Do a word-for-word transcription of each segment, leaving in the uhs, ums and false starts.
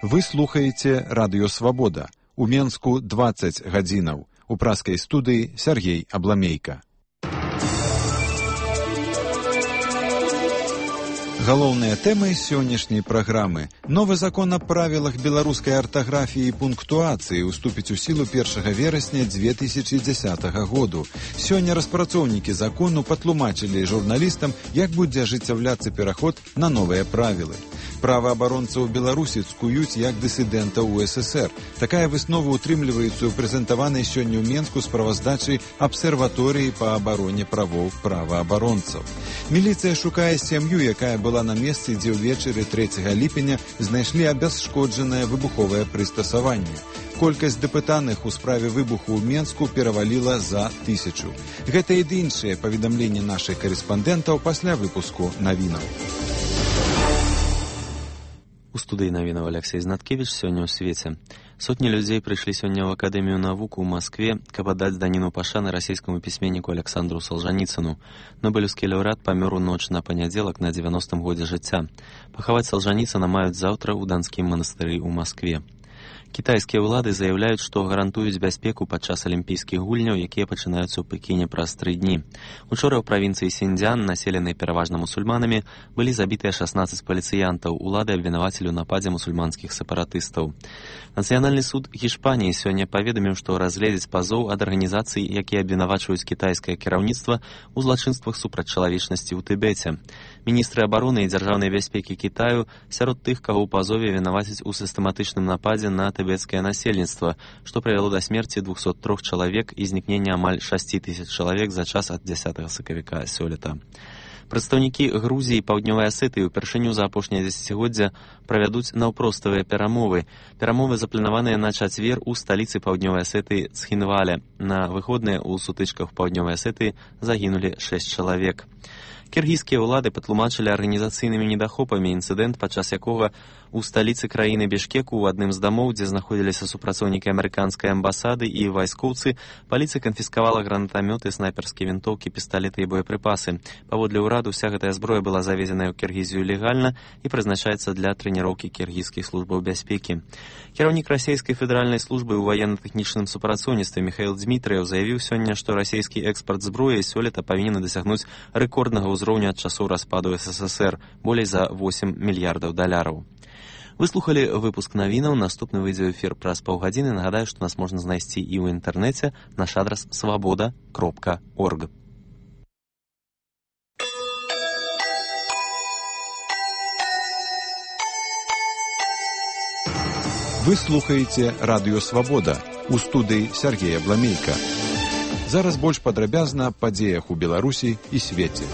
Вы слухаеце Радыё Свабода. У Менску дваццаць гадзінаў. У праскай студыі Сергей Абламейка. Галоўныя тэмы сённяшняй праграмы. Новы закон аб правілах беларускай артаграфіі і пунктуацыі уступіць у сілу першага верасня дзве тысячы дзесятага году. Сёння распрацоўнікі закону патлумачылі журналістам, як будзе ажыццяўляцца пераход на новыя правілы. Праваабаронцаў Беларусі цкуюць як дысідэнтаў у эс эсэр. Такая выснова утрымліваецца ў прэзентаванай сёння ў Менску справаздачы абсерваторыі па абароне правоў праваабаронцаў. Міліцыя шукае сям'ю, якая была на месцы, дзе ўвечары трэцяга ліпеня знайшлі абясшкоджанае выбуховае прыстасаванне. Колькасць дэпытаных у справе выбуху ў Менску пераваліла за тысячу. Гэта і іншыя паведамленні нашых карэспандэнтаў пасля выпуску навінаў. У студыі навінаў Алексей Знаткевіч сёння ў свеце. Сотні людзей прыйшлі сёння ў Акадэмію навук у Маскве, каб аддаць даніну пашаны расійскаму пісьменніку Александру Салжаніцыну. Нобелеўскі лаўрэат памёр у ноч на панядзелак на дзевяностым годзе жыцця. Пахаваць Салжаніцына маюць заўтра ў данскім манастыры ў Маскве. Кітайскія ўлады заяўляюць, што гарантуюць бяспеку падчас алімпійскіх гульняў, якія пачынаюцца ў Пекіне праз тры дні. Учора ў правінцыі Сіньцзян, населенай пераважна мусульманамі, былі забітыя шаснаццаць паліцыянтаў. Улады абвінавацілі ў нападзе мусульманскіх сепаратыстаў. Нацыянальны суд Гішпаніі сёння паведаміў, што разгледзіць пазоў ад арганізацый, якія абвінавачваюць кітайскае кіраўніцтва ў злачынствах супраць чалавечнасці ў Тыбеце. Міністры абароны і дзяржаўнай бяспекі Кітаю сярод тых, каго ў пазове вінавацяць у сістэматычным нападзе на тыбецкае насельніцтва, што прывяло да смерці двухсот трох чалавек і знікнення амаль шасці тысяч чалавек за час ад дзясятага сакавіка сёлета. Прадстаўнікі Грузіі і Паўднёвай Асетыі ўпершыню за апошняе дзесяцігоддзя правядуць наўпроставыя перамовы. Перамовы запланаваныя на чацвер у сталіцы Паўднёвай Асетыі Цхінвале. На выходныя ў сутычках у Паўднёвай Асетыі загінулі шэсць чалавек. Кіргізскія ўлады патлумачылі арганізацыйнымі недахопамі інцыдэнт, падчас якога у сталіцы краіны Бішкеку ў адным з дамоў, дзе знаходзіліся супрацоўнікі амерыканскай амбасады і вайскоўцы, паліцыя канфіскавала гранатамёты, снайперскія вінтоўкі, пісталеты і боепрыпасы. Паводле ўраду, уся гэтая зброя была завезеная ў Кіргізію легальна і прызначаецца для трэніроўкі кіргізскіх службаў бяспекі. Кіраўнік расійскай федэральнай службы ў ваенна-тэхнічным супрацоўніцтве Міхаіл Дзмітрыяў заявіў сёння, што расійскі экспарт зброі сёлета павінен дасягнуць рэкорднага ўзроўню ад часоў распаду эс эс эс эр, болей за восем мільярдаў даляраў. Вы слухали выпуск навінаў, наступны выйдзе ў эфір праз паўгадзіны. Нагадаю, што нас можна знайсці і ў інтэрнэце, наш адрас свабода кропка орг. Вы слухаеце Радыё Свабода. У студыі Сергей Абламейка. Зараз больш падрабязна аб падзеях у Беларусі і свеце.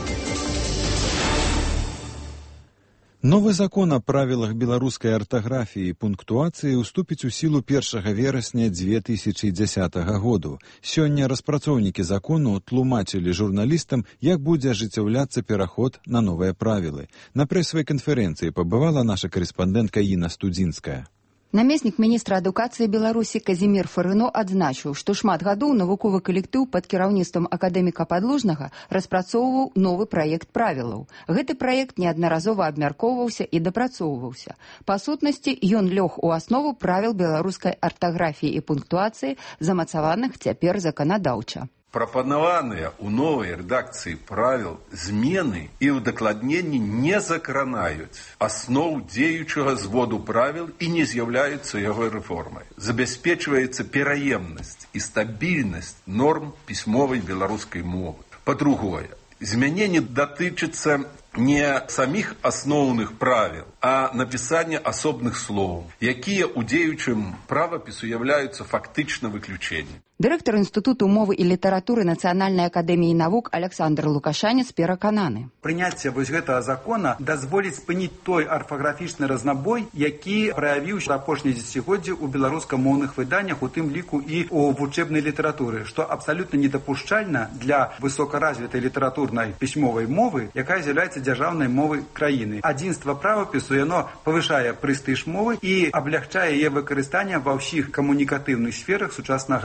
Новы закон аб правілах беларускай артаграфіі і пунктуацыі уступіць у сілу першага верасня дзве тысячы дзесятага году. Сёння распрацоўнікі закону тлумачылі журналістам, як будзе ажыццяўляцца пераход на новыя правілы. На прэсавай канферэнцыі пабывала наша карэспандэнтка Інна Студзінская. Намеснік міністра адукацыі Беларусі Казімір Фарыно адзначыў, што шмат гадоў навуковы калектыў пад кіраўніцтвам акадэміка Падлужнага распрацоўваў новы праект правілаў. Гэты праект неаднаразова абмяркоўваўся і дапрацоўваўся. Па сутнасці, ён лёг у аснову правіл беларускай артаграфіі і пунктуацыі, замацаваных цяпер заканадаўча. Прапанаваныя ў новай рэдакцыі правіл змены і ўдакладненні не закранаюць асноў дзеючага зводу правіл і не з'яўляюцца яго рэформай. Забяспечваецца пераемнасць і стабільнасць норм пісьмовай беларускай мовы. Па-другое, змяненне датычыцца не саміх асноўных правіл, а напісання асобных слоў, якія ў дзеючым правапісу з'яўляюцца фактычна выключэннем. Дырэктар Інстытуту мовы і літаратуры Нацыянальнай акадэміі навук Александр Лукашанец перакананы. Прыняцце вось гэтага закона дазволіць спыніць той арфаграфічны разнабой, які праявіўся апошняе дзесяцігоддзе ў беларускамоўных выданнях, у тым ліку і ў вучэбнай літаратуры, што абсалютна недапушчальна для высокаразвітай літаратурнай пісьмовай мовы, якая з'яўляецца дзяржаўнай мовай краіны. Адзінства правапісу яно павышае прэстыж мовы і аблягчае яе выкарыстанне ва ўсіх камунікатыўных сферах сучаснага грамадства.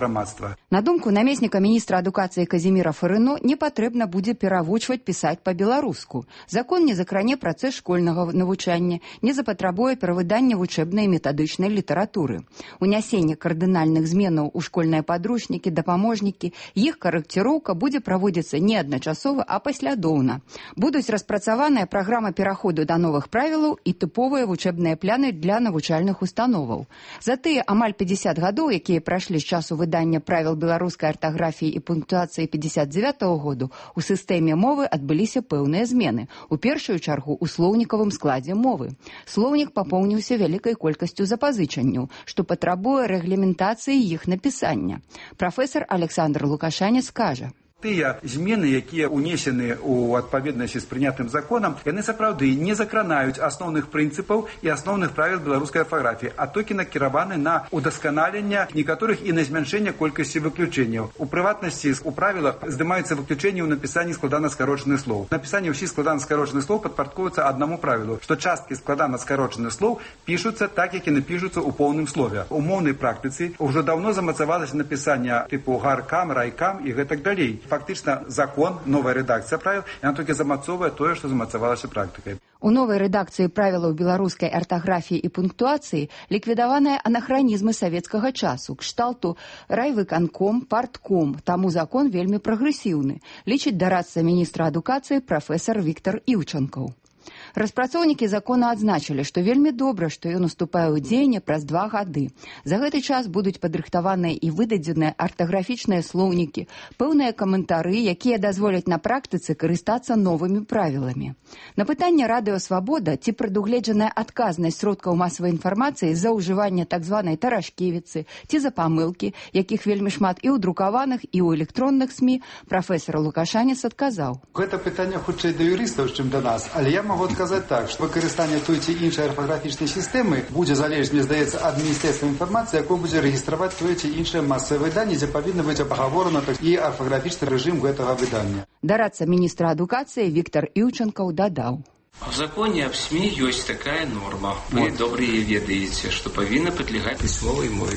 грамадства. На думку намесніка міністра адукацыі Казіміра Фарыно, не патрэбна будзе перавучваць пісаць па-беларуску. Закон не закране працэс школьнага навучання, не запатрабуе перавыдання вучэбнай метадычнай літаратуры. Унясенне кардынальных зменаў у школьныя падручнікі, дапаможнікі, іх карэкціроўка будзе праводзіцца не адначасова, а паслядоўна. Будуць распрацаваная праграма пераходу да новых правілаў і тыповыя вучэбныя пляны для навучальных установаў. За тыя амаль пятьдесят гадоў, якія прайшлі з часу выдання правіл беларускай артаграфіі і пунктуацыі пятьдесят девятого году, у сістэме мовы адбыліся пэўныя змены. У першую чаргу у слоўнікавым складзе мовы. Слоўнік папоўніўся вялікай колькасцю запазычанняў, што патрабуе рэгламентацыі іх напісання. Прафесор Александр Лукашанец скажа: Тыя змены, якія ўнесены ў адпаведнасці з прынятым законам, яны сапраўды не закранаюць асноўных прынцыпаў і асноўных правіл беларускай арфаграфіі, а толькі накіраваны на удасканаленне некаторых і на змяншэнне колькасці выключэнняў. У прыватнасці у правілах здымаюцца выключэнні ў напісанні складана-скарочаных слоў. Напісанне ўсіх складана-скарочаных слоў падпарадкоўваецца аднаму правілу, што часткі складана-скарочаных слоў пішуцца так, як і напішуцца ў поўным слове. У моўнай практыцы ўжо даўно замацавалася напісанне тыпу гаркам, райкам і гэтак далей. Фактычна закон, новая рэдакцыя правіл, яна толькі замацоўвае тое, што замацавалася практыкай. У новай рэдакцыі правілаў беларускай артаграфіі і пунктуацыі ліквідаваныя анахранізмы савецкага часу, кшталту райвыканком, партком, таму закон вельмі прагрэсіўны, лічыць дарадца міністра адукацыі прафесар Віктор Іўчанкаў. Распрацоўнікі закона адзначылі, што вельмі добра, што ён уступае ў дзеянне праз два гады. За гэты час будуць падрыхтаваныя і выдадзеныя артаграфічныя слоўнікі, пэўныя каментары, якія дазволяць на практыцы карыстацца новымі правіламі. На пытанне Радыё Свабода, ці прадугледжаная адказнасць сродкаў масавай інфармацыі за ўжыванне так званай тарашкевіцы, ці за памылкі, якіх вельмі шмат і ў друкаваных, і ў электронных СМІ, прафесор Лукашанец адказаў: Гэта пытанне хутчэй да юрыстаў, чым да нас, але я могу адказаць так, што выкарыстанне той ці іншай арфаграфічнай сістэмы будзе залежаць, мне здаецца, ад міністэрства інфармацыі, якое будзе рэгістраваць тое ці іншае масавае выданне, дзе павінна быць абгаворана і арфаграфічны рэжым гэтага выдання. Дарадца міністра адукацыі Віктор Іўчанкаў дадаў: В законе об СМИ есть такая норма. Вы вот. Добре ведаеце, што павінна падлягаць пісьмовай мове.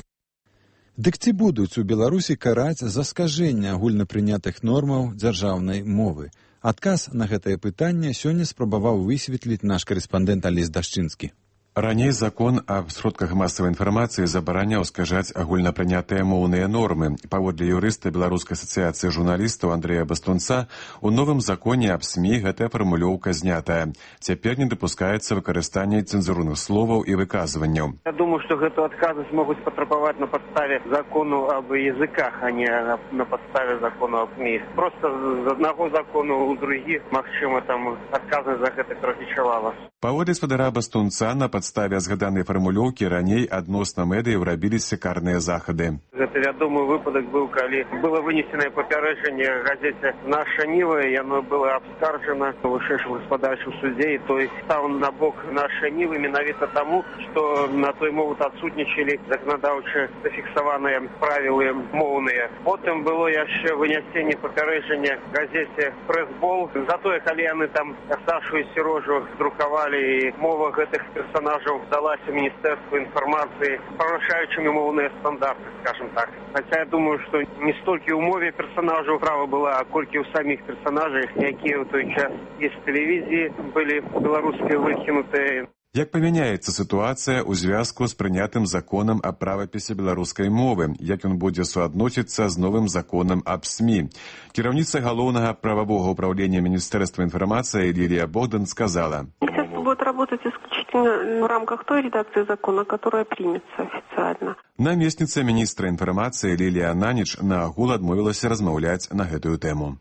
Дык ці будуць у Беларусі караць за скажэнне агульнапрынятых нормаў дзяржаўнай мовы? Адказ на гэтае пытанне сёння спрабаваў высветліць наш карэспандэнт Алесь Дашчынскі. Раней закон аб сродках масавай інфармацыі забараняў скажаць агульнапрынятыя моўныя нормы. Паводле юрыста Беларускай асацыяцыі журналістаў Андрэя Бастунца, у новым законе аб СМІ гэтая фармулёўка знятая. Цяпер не дапускаецца выкарыстанне цэнзурных словаў і выказванняў. Я думаю, што гэту адказнасць могуць патрабаваць на падставе закону аб языках, а не на падставе закону аб СМІ. Просто з аднаго закону ў другі, магчыма, там адказнасць за гэта перавічавала. Паводле спадара Бастунца, на падставе згаданай фармулёўкі раней адносна медыяў рабіліся карныя захады. Гэта вядомы выпадак быў, калі было вынесенае папярэджанне газеце «Наша Ніва», яно было абскарджана у вышэйшым гаспадарчым судзе, і той стаў на бок «Наша Нівы» менавіта таму, што на той момант адсутнічалі заканадаўча зафіксаваныя правілы моўныя. Потым было яшчэ вынясенне папярэджання газеце «Прэсбол». Затое, калі яны там Сашу і Серожу друкавалі, і мова гэтых персонажаў далася міністэрству інфармацыі, парушаючымі моўныя стандарты, скажем так. Хаця я думаю, што не столькі ў мове персонажаў права была, а колькі ў саміх персонажах, якія ў той час і з тэлевізіі былі беларускія выкінутыя. Як памяняецца сітуацыя ў звязку з прынятым законам аб правапісе беларускай мовы, як ён будзе суадносіцца з новым законам аб СМІ? Кіраўніца галоўнага прававога ўправлення Міністэрства інфармацыі Лілія Богдан сказала: Министерство будет работать исключительно в рамках той редакции закона, которая примется официально. Намесніца міністра інфармацыі Лілія Наніч на агул адмовілася размаўляць на гэтую тэму.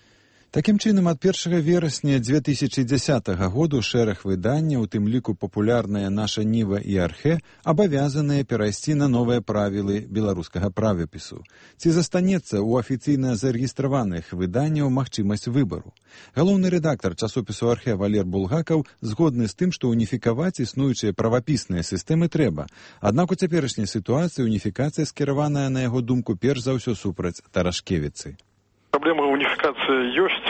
Такім чынам, ад першага верасня дзве тысячы дзесятага году шэраг выданняў, у тым ліку папулярная «Наша Ніва» і «Архэ», абавязаныя перайсці на новыя правілы беларускага правапісу. Ці застанецца ў афіцыйна зарэгістраваных выданняў магчымасць выбару? Галоўны рэдактар часопісу «Архэ» Валер Булгакаў згодны з тым, што уніфікаваць існуючыя правапісныя сістэмы трэба. Аднак у цяперашняй сітуацыі уніфікацыя скіраваная, на яго думку, перш за ўсё супраць тарашкевіцы. Проблема унификации есть.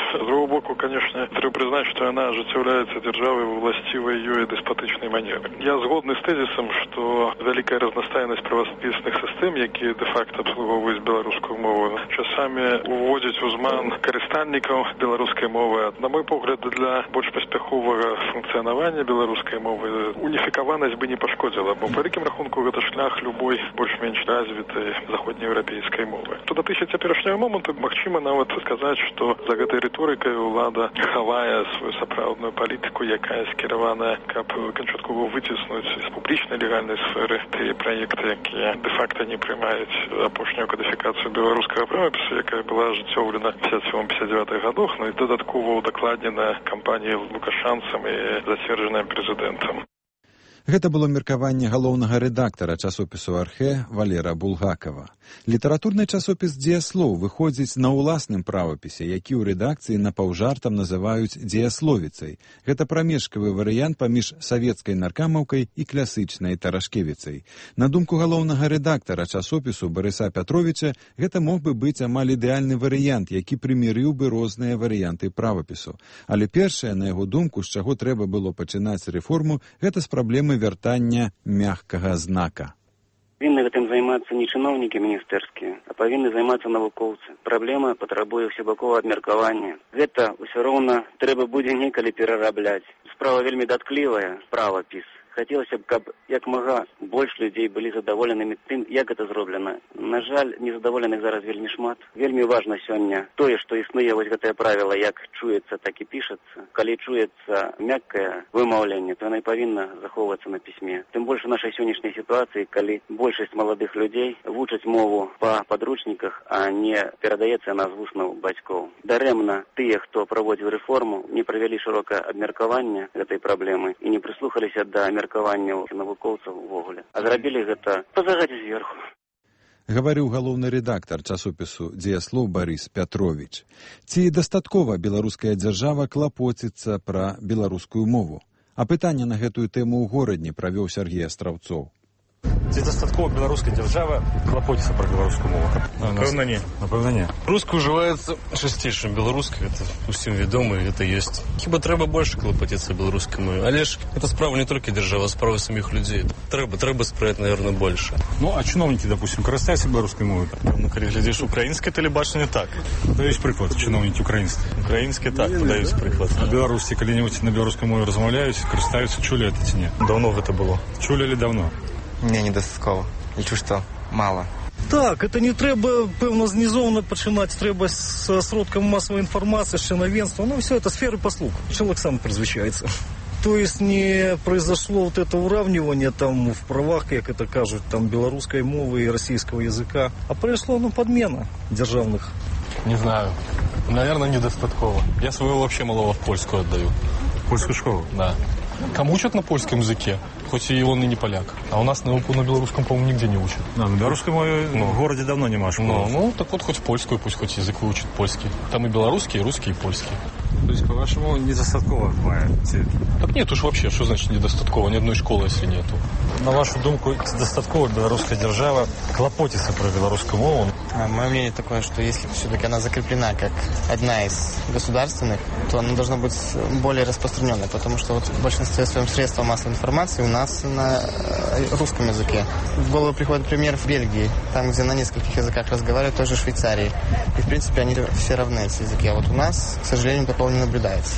З другого боку, конечно, треба признать, что она ажыццяўляецца дзяржавай в уласцівай ёй дэспатычнай манеры. Я згодны з тэзісам, што вялікая разнастайнасць правапісных сістэм, якія дэ-факта абслугоўваюць беларускую мову, часамі уводзяць у зман карыстальнікаў беларускай мовы. На мой погляд, для больш паспяховага функцыянавання беларускай мовы уніфікаванасць бы не пашкодзіла, бо па вялікім рахунку гэта шлях любой больш-менш развітай заходнееўрапейскай мовы. Што датычыць цяперашняга моманту, магчыма нават сказаць, што за гэтай рыторыкай улада хавае сваю сапраўдную палітыку, якая скіраваная, каб канчаткова выціснуць з публічнай легальнай сферы тыя праекты, якія дэ-факта не прымаюць апошнюю кодыфікацыю беларускага правапісу, якая была ажыццёўлена ў пятьдесят восьмом пятьдесят девятых гадах, ну і дадаткова удакладнена кампаніяй лукашанцам і зацверджаным прэзідэнтам. Гэта было меркаванне галоўнага рэдактара часопісу «Архэ» Валера Булгакова. Літаратурны часопіс «Дзеяслоў» выходзіць на ўласным правапісе, які ў рэдакцыі напаўжартам называюць дзеясловіцай. Гэта прамежкавы варыянт паміж савецкай наркамаўкай і класычнай тарашкевіцай. На думку галоўнага рэдактара часопісу Барыса Пятровіча, гэта мог бы быць амаль ідэальны варыянт, які прымірыў бы розныя варыянты правапісу. Але першае, на яго думку, з чаго трэба было пачынаць рэформу, гэта з праблемы вяртання мяккага знака. Павінны гэтым займацца не чыноўнікі міністэрскія, а павінны займацца навукоўцы. Праблема патрабуе ўсебаковага абмеркавання. Гэта ўсё роўна трэба будзе некалі перарабляць. Справа вельмі датклівая, правапіс. Хацелася б, каб як мага больш людзей былі задаволенымі тым, як гэта зроблена. На жаль, незадаволеных зараз вельмі шмат. Вельмі важна сёння тое, што існуе вось гэтае правіла, як чуецца, так і пішацца. Калі чуецца мяккае вымаўленне, то яно і павінна захоўвацца на пісьме. Тым больш у нашай сённяшняй сітуацыі, калі большасць маладых людзей вучаць мову па падручніках, а не перадаецца яна з вуснаў бацькоў. Дарэмна тыя, хто праводзіў рэформу, не правялі шырокае абмеркаванне гэтай праблемы і не прыслухаліся да меркаванняў навукоўцаў увогуле. А зрабілі гэта па загадзе зверху. Гаварыў галоўны рэдактар часопісу «Дзеяслоў» Барыс Пятровіч. Ці дастаткова беларуская дзяржава клапоціцца пра беларускую мову? А пытанне на гэтую тэму ў горадні правёў Сергей Астраўцоў. Ці дастаткова беларуская дзяржава клапоціцца пра беларускую мову? Напэўна, не. Напэўна, не. Русская ўжываецца часцей, чым беларуская. Гэта усім вядома, і гэта ёсць. Хіба трэба больш клапаціцца беларускай мове. Але ж гэта справа не толькі дзяржавы, а справа саміх людзей. Трэба, трэба спрыяць, наверное, больш. Ну, а чыноўнікі, допустим, карыстаюцца беларускай мовай? Ну, калі глядзіш украінскае тэлебачанне, так. Даюць прыклад, чыноўнікі украінскія. Украінскія, так, даюць прыклад. А беларусі калі-небудзь на беларускай мове размаўляюць, карыстаюцца, чулі гэта ці не? Давно гэта было. Чулі ли давно? Не, недостатково. Лічу, што мало. Так, это не трэба, пэўна, знізоўна пачынаць, трэба з сродкам масавай інфармацыі, з чынавенства. Ну, все это сферы послуг. Человек сам призвычаецца. То есть не произошло вот это уравнивание там в правах, как это кажут, там белорусской мовы и российского языка, а произошло, ну, подмена державных. Не знаю. Наверное, недостатково. Я своего вообще малого в польскую отдаю. Польскую школу? Да. Кому учат на польском языке, хоть и он и не поляк. А у нас на, на белорусском, по-моему, нигде не учат. Да, на белорусском ну, в городе давно нема школы. Ну, ну, так вот хоть польскую, пусть хоть язык выучит польский. Там и белорусский, и русский, и польский. То есть, по-вашему, недостатково бывает? Так нет уж вообще, что значит недостатково? Ни одной школы, если нету. На вашу думку, достатково белорусская держава клопотится про белорусскую мову? А, мое мнение такое, что если все-таки она закреплена как одна из государственных, то она должна быть более распространенной, потому что вот в большинстве своем средств массовой информации у нас на русском языке. В голову приходит пример в Бельгии, там, где на нескольких языках разговаривают, тоже в Швейцарии. И, в принципе, они все равны, эти языки. А вот у нас, к сожалению, такого не наблюдается.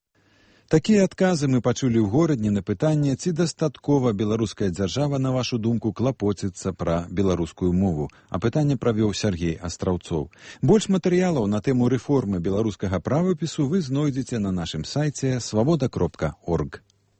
Такія адказы мы пачулі ў горадні на пытанне, ці дастаткова беларуская дзяржава, на вашу думку, клапоціцца пра беларускую мову. А пытанне правёў Сергей Астраўцоў. Больш матэрыялаў на тэму рэформы беларускага правапісу вы знойдзеце на нашым сайце свабода кропка орг.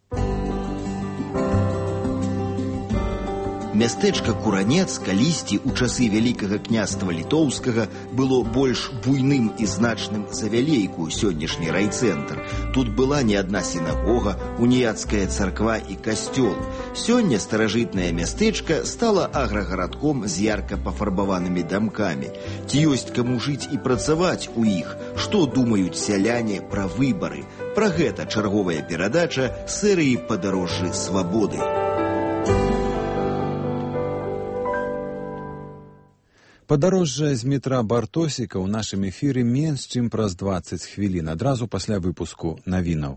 Мястэчка Куранец калісьці ў часы Вялікага княства Літоўскага было больш буйным і значным за Вялейку, сённяшні райцэнтр. Тут была не адна сінагога, уніяцкая царква і касцёл. Сёння старажытнае мястэчка стала аграгарадком з ярка пафарбаванымі дамкамі. Ці ёсць каму жыць і працаваць у іх? Што думаюць сяляне пра выбары? Пра гэта чарговая перадача серыі «Падарожжы свабоды». Падарожжа з метра Бартосіка ў нашым эфіры менш чым праз дваццаць хвілін, адразу пасля выпуску навінаў.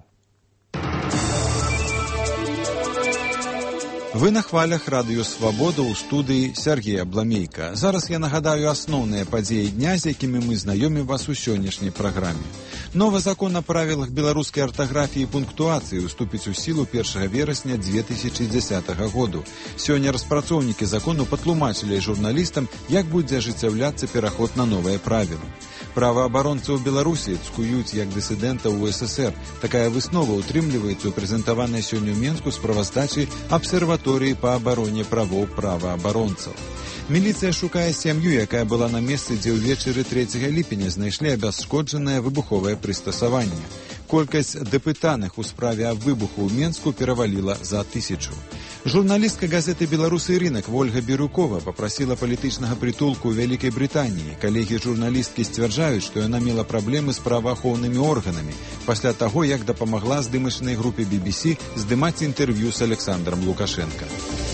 Вы на хвалях радыё «Свабода» ў студыі Сергея Бламейка. Зараз я нагадаю асноўныя падзеі дня, з якімі мы знаёмім вас у сённяшняй праграме. Новы закон о правілах беларускай артаграфіі і пунктуацыі уступіць у сілу першага верасня дзве тысячы дзесятага году. Сёння распрацоўнікі закону патлумачылі журналістам, як будзе ажыццяўляцца пераход на новыя правілы. Праваабаронцаў Беларусі цкуюць як дысідэнтаў у ССР. Такая выснова ўтрымліваецца ў прэзентаванай сёння ў Менску справаздачы абсерваторыі па абароне правоў праваабаронцаў. Міліцыя шукае сям'ю, якая была на месцы, дзе ўвечары трэцяга ліпеня знайшлі абясшкоджанае выбуховае прыстасаванне. Колькасць дэпытаных у справе аб выбуху ў Менску пераваліла за тысячу. Журналістка газеты «Беларусы і рынак» Вольга Бірукова папрасіла палітычнага прытулку ў Вялікай Брытаніі. Калегі журналісткі сцвярджаюць, што яна мела праблемы з праваахоўнымі органамі пасля таго, як дапамагла здымачнай групе би би сі здымаць інтэрв'ю з Александром Лукашенко.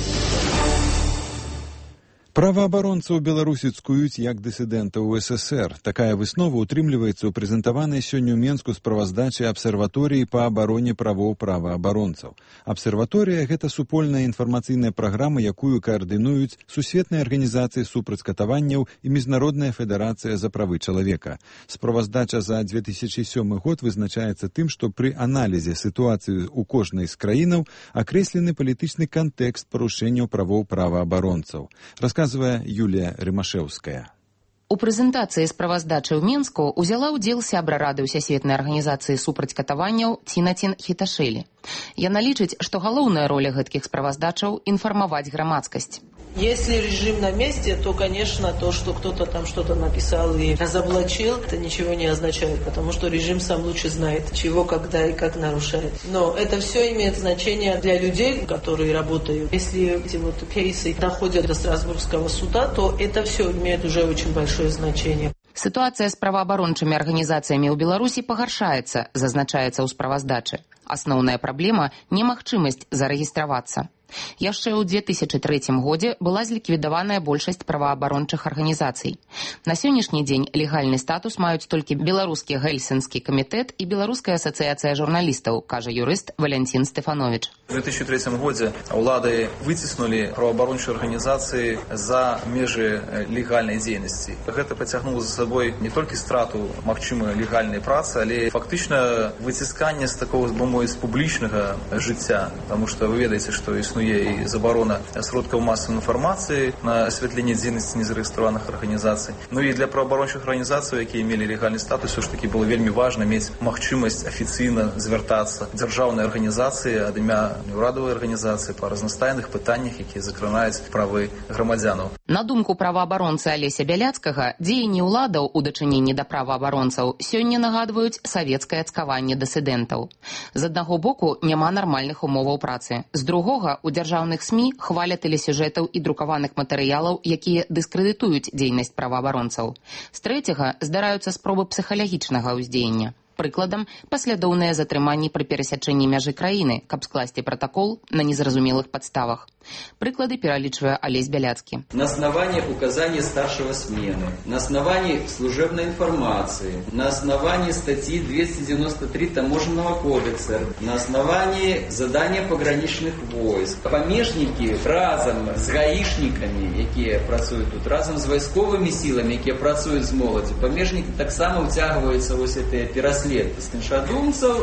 Праваабаронцаў Беларусі цкуюць як дысідэнтаў у ССР. Такая выснова ўтрымліваецца ў прэзентаванай сёння ў Менску справаздачы абсерваторыі па абароне правоў праваабаронцаў. Абсерваторыя – гэта супольная інфармацыйная праграма, якую каардынуюць Сусветная арганізацыя супраць катаванняў і Міжнародная федэрацыя за правы чалавека. Справаздача за дзве тысячы сёмы год вызначаецца тым, што пры аналізе сітуацыі ў кожнай з краінаў акрэслены палітычны кантэкст парушэнняў правоў праваабаронцаў. Расказвае Юлія Рымашэўская. У прэзентацыі справаздачы ў Менску ўзяла ўдзел сябра рады ўсясветнай арганізацыі супраць катаванняў Цінацін Хіташэлі. Яна лічыць, што галоўная роля гэткіх справаздачаў інфармаваць грамадскасць. Если режим на месте, то, конечно, то, что кто-то там что-то написал и разоблачил, это ничего не означает, потому что режим сам лучше знает, чего, когда и как нарушает. Но это все имеет значение для людей, которые работают. Если эти вот кейсы доходят до Страсбургского суда, то это все имеет уже очень большое значение. Ситуация с правоабарончымі арганізацыямі ў Беларусі пагаршаецца, зазначаецца ў справаздачы. Асноўная праблема – немагчымасць зарэгістравацца. Яшчэ ў дзве тысячы трэцім годзе была зліквідаваная большасць праваабарончых арганізацый. На сённяшні дзень легальны статус маюць толькі Беларускі Гельсінскі камітэт і Беларуская асацыяцыя журналістаў, кажа юрыст Валянцін Стэфанович. У две тысячи третьем годзе ўлады выціснулі праваабарончыя арганізацыі за межы легальнай дзейнасці. Гэта пацягнула за сабой не толькі страту магчымай легальнай працы, але фактычна выцісканне з такого, бы мовіць, публічнага жыцця, таму што вы ведаеце, што існуе і забарона сродкаў масавай інфармацыі на асвятленне дзейнасці незарэгістраваных арганізацый. Ну і для праваабарончых арганізацый, якія мелі легальны статус, ўсё ж такі было вельмі важна мець магчымасць афіцыйна звяртацца дзяржаўнай арганізацыі ад імя неўрадавай арганізацыі па разнастайных пытаннях, якія закранаюць правы грамадзянаў. На думку праваабаронцы Алеся Бяляцкага, дзеянні ўладаў у дачыненні да праваабаронцаў сёння нагадваюць савецкае цкаванне дысідэнтаў. З аднаго боку няма нармальных умоваў працы, з другога у дзяржаўных СМІ хваля тэлесюжэтаў і друкаваных матэрыялаў, якія дыскрэдытуюць дзейнасць праваабаронцаў. З трэцяга здараюцца спробы псіхалагічнага ўздзеяння. Прыкладам, паслядоўныя затрыманні пры перасячэнні мяжы краіны, каб скласці пратакол на незразумелых падставах. Прыклады пералічвае Алесь Бяляцкі. На основании указания старшего смены, на основании служебной информации, на основании статьи двести девяносто три Таможенного кодекса, на основании задания пограничных войск. Памежники разом с гаишниками, якія працуюць тут, разом с вайсковыми силами, якія працуюць з моладзю, памежники таксама ўцягваюцца вось гэтыя пераследаванні сканшадумцаў.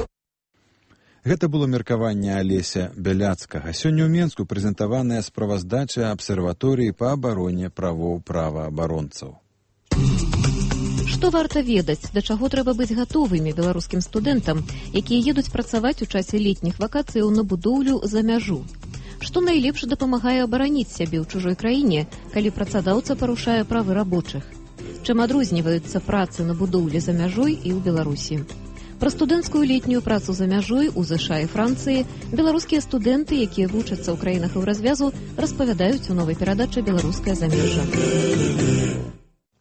Гэта было меркаванне Алеся Бяляцкага. Сёння ў Менску прэзентаваная справаздача абсерваторыі па абароне правоў праваабаронцаў. Што варта ведаць, да чаго трэба быць гатовымі беларускім студэнтам, якія едуць працаваць у часе летніх вакацыяў на будоўлю за мяжу? Што найлепш дапамагае абараніць сябе ў чужой краіне, калі працадаўца парушае правы рабочых? Чым адрозніваюцца працы на будоўлі за мяжой і ў Беларусі? Пра студэнцкую летнюю працу за мяжой у ЗША і Францыі беларускія студэнты, якія вучацца ў краінах еўразвязу, распавядаюць у новай перадачы «Беларускае замежжа».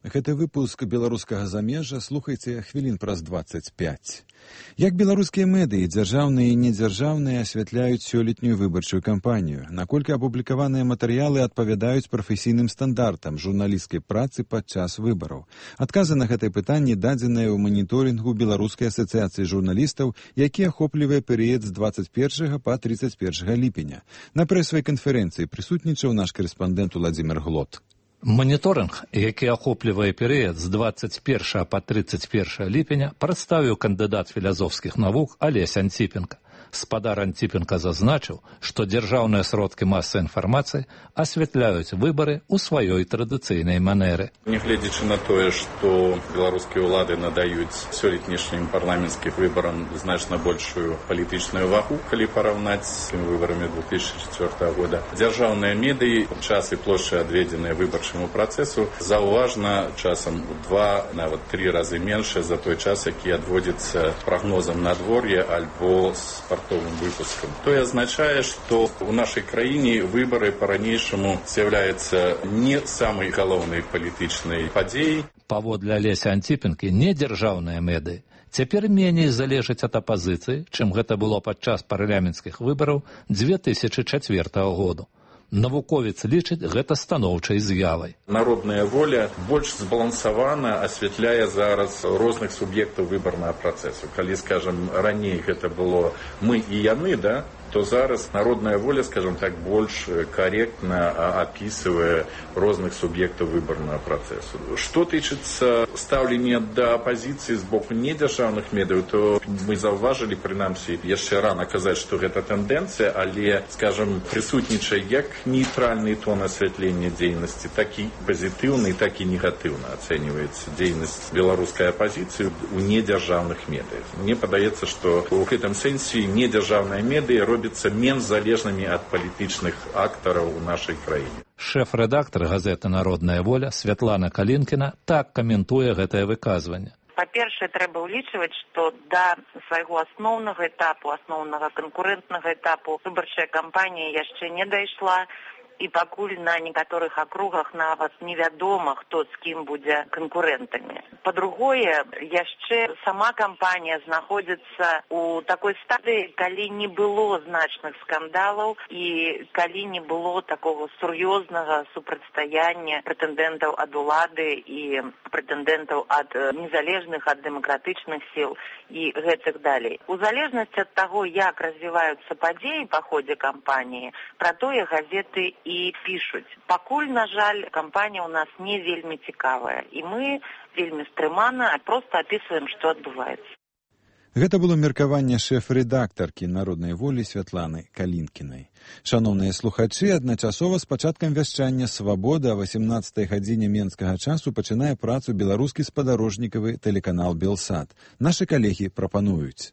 Гэты выпуск беларускага замежжа слухайце хвілін праз дваццаць пяць. Як беларускія медыі, дзяржаўныя і недзяржаўныя, асвятляюць сёлетнюю выбарчую кампанію, наколькі апублікаваныя матэрыялы адпавядаюць прафесійным стандартам журналісцкай працы падчас выбараў. Адказы на гэтае пытанне дадзеныя ў маніторынгу Беларускай асацыяцыі журналістаў, які ахоплівае перыяд з дваццаць першага па трыццаць першага ліпеня. На прэсавай канферэнцыі прысутнічаў наш корэспандэнт Уладзімір Глот. Маніторинг, які ахоплівае перыяд з дваццаць першага па трыццаць першага ліпеня, прадставіў кандыдат філазофскіх навук Алесь Антипенко. Спадар Антипенко зазначыў, што дзяржаўныя сродкі масавай інфармацыі асвятляюць выбары ў сваёй традыцыйнай манеры. Нягледзячы на тое, што беларускія ўлады надаюць сёлетнішнім парламенцкім выбарам значна большую палітычную вагу, калі параўнаць з выбарамі две тысячи чацвёртага года, дзяржаўныя медыі час і плошчы, адведзеныя выбарчаму працэсу, заўважна часам у два, нават тры разы менш за той час, які адводзіцца прагнозам надвор'я альбо спартовым выпускам. Тое азначае, што ў нашай краіне выбары па-ранейшаму з'яўляюцца не самай галоўнай палітычнай падзеяй. Паводле Алеся Антипенкі, недзяржаўныя медыі цяпер меней залежаць ад апазіцыі, чым гэта было падчас парламенцкіх выбараў две тысячи чацвёртага году. Навуковец лічыць гэта станоўчай з'явай. Народная воля больш збалансавана асвятляе зараз розных суб'ектаў выбарнага працэсу. Калі, скажам, раней гэта было мы і яны, да, то зараз народная воля, скажем так, больш корректно описывая розных субъектов выборного процесса. Что тычыцца стаўлення да оппозиции с боку недзяржаўных медыяў, то мы заўважылі, прынамсі, яшчэ рана казаць, што гэта тэндэнцыя, але, скажем, прысутнічае як нейтральны тон асвятлення дзейнасці, так і пазітыўны, так і негатыўна ацэньваецца дзейнасць беларускай апозіцыі у недзяржаўных медыях. Мне падаецца, што ў гэтым сэнсе недзяржаўныя медыі робяць менш залежнымі ад палітычных актараў у нашай краіне. Шэф-рэдактар газеты «Народная воля» Святлана Калінкіна так каментуе гэтае выказванне. Па-першае, трэба ўлічваць, што да свайго асноўнага этапу, асноўнага канкурэнтнага этапу выбарчая кампанія яшчэ не дайшла, і пакуль на некаторых акругах нават невядома, хто з кім будзе канкурэнтамі. Па-другое, яшчэ сама кампанія знаходзіцца ў такой стадыі, калі не было значных скандалаў і калі не было такого сур'ёзнага супрацьстаяння прэтэндэнтаў ад улады і прэтэндэнтаў ад незалежных, ад дэмакратычных сіл і гэтых далей. У залежнасці ад таго, як развіваюцца падзеі па ходзе кампаніі, пра тое газеты і пішуць. Пакуль, на жаль, кампанія ў нас не вельмі цікавая, і мы вельмі стрымана проста апісваем, што адбываецца. Гэта было меркаванне шэф-рэдактаркі «Народнай волі» Святланы Калінкінай. Шаноўныя слухачы, адначасова з пачаткам вяшчання «Свабода» о восемнадцатай гадзіне менскага часу пачынае працу беларускі спадарожнікавы тэлеканал «Белсат». Нашы калегі прапануюць.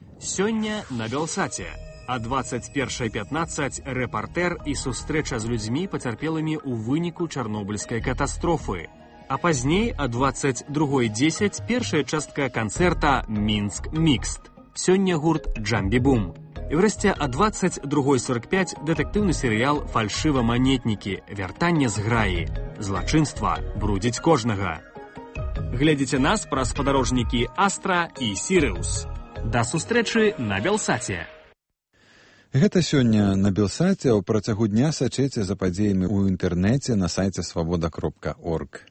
Сёння на «Белсаце». А двадцать першая пятнадцать рэпартэр і сустрэча з людзьмі, пацярпелымі ў выніку чарнобыльскай катастрофы. А пазней а двадцать другой дзесяць першая частка канцэрта «Мінск Мікст». Сёння гурт «Джамбі Бум». І врэшце а двадцать другой сорок пять дэтэктыўны серыял «Фальшываманетнікі. Вяртанне з граі. Злачынства брудзіць кожнага». Глядзіце нас праз спадарожнікі «Астра» і «Сірыус». Да сустрэчы на «Белсаце». Гэта сёння на «Белсаце», а ў працягу дня сачыце за падзеямі ў інтэрнэце на сайце свабода кропка орг.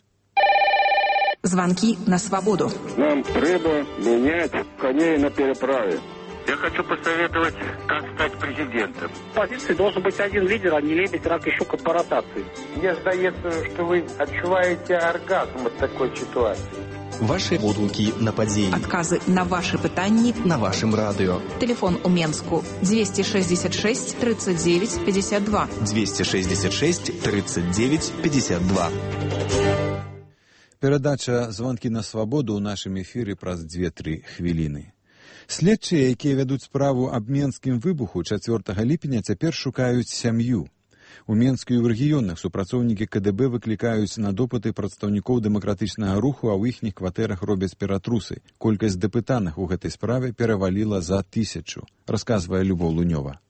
Звонки на свободу. Нам треба менять коней на переправе. Я хочу посоветовать, как стать президентом. В позиции должен быть один лидер, а не лебедь, рак и щука по ротации. Мне сдается, что вы отчуваете оргазм от такой ситуации. Ваши отгуки на падзеі. Адказы на ваши пытанні на вашым радыё. Телефон у Менску двести шестьдесят шесть тридцать девять пятьдесят два. двести шестьдесят шесть тридцать девять пятьдесят два. Перадача «Звонкі на свабоду» ў нашым эфіры праз две-тры хвіліны. Следчыя, якія вядуць справу аб менскім выбуху чацвёртага ліпеня, цяпер шукаюць сям'ю. У Менску і ў рэгіёнах супрацоўнікі ка дэ бэ выклікаюць на допыты прадстаўнікоў дэмакратычнага руху, а ў іхніх кватэрах робяць ператрусы. Колькасць дапытаных у гэтай справе пераваліла за тысячу, расказвае Любоў Лунёва.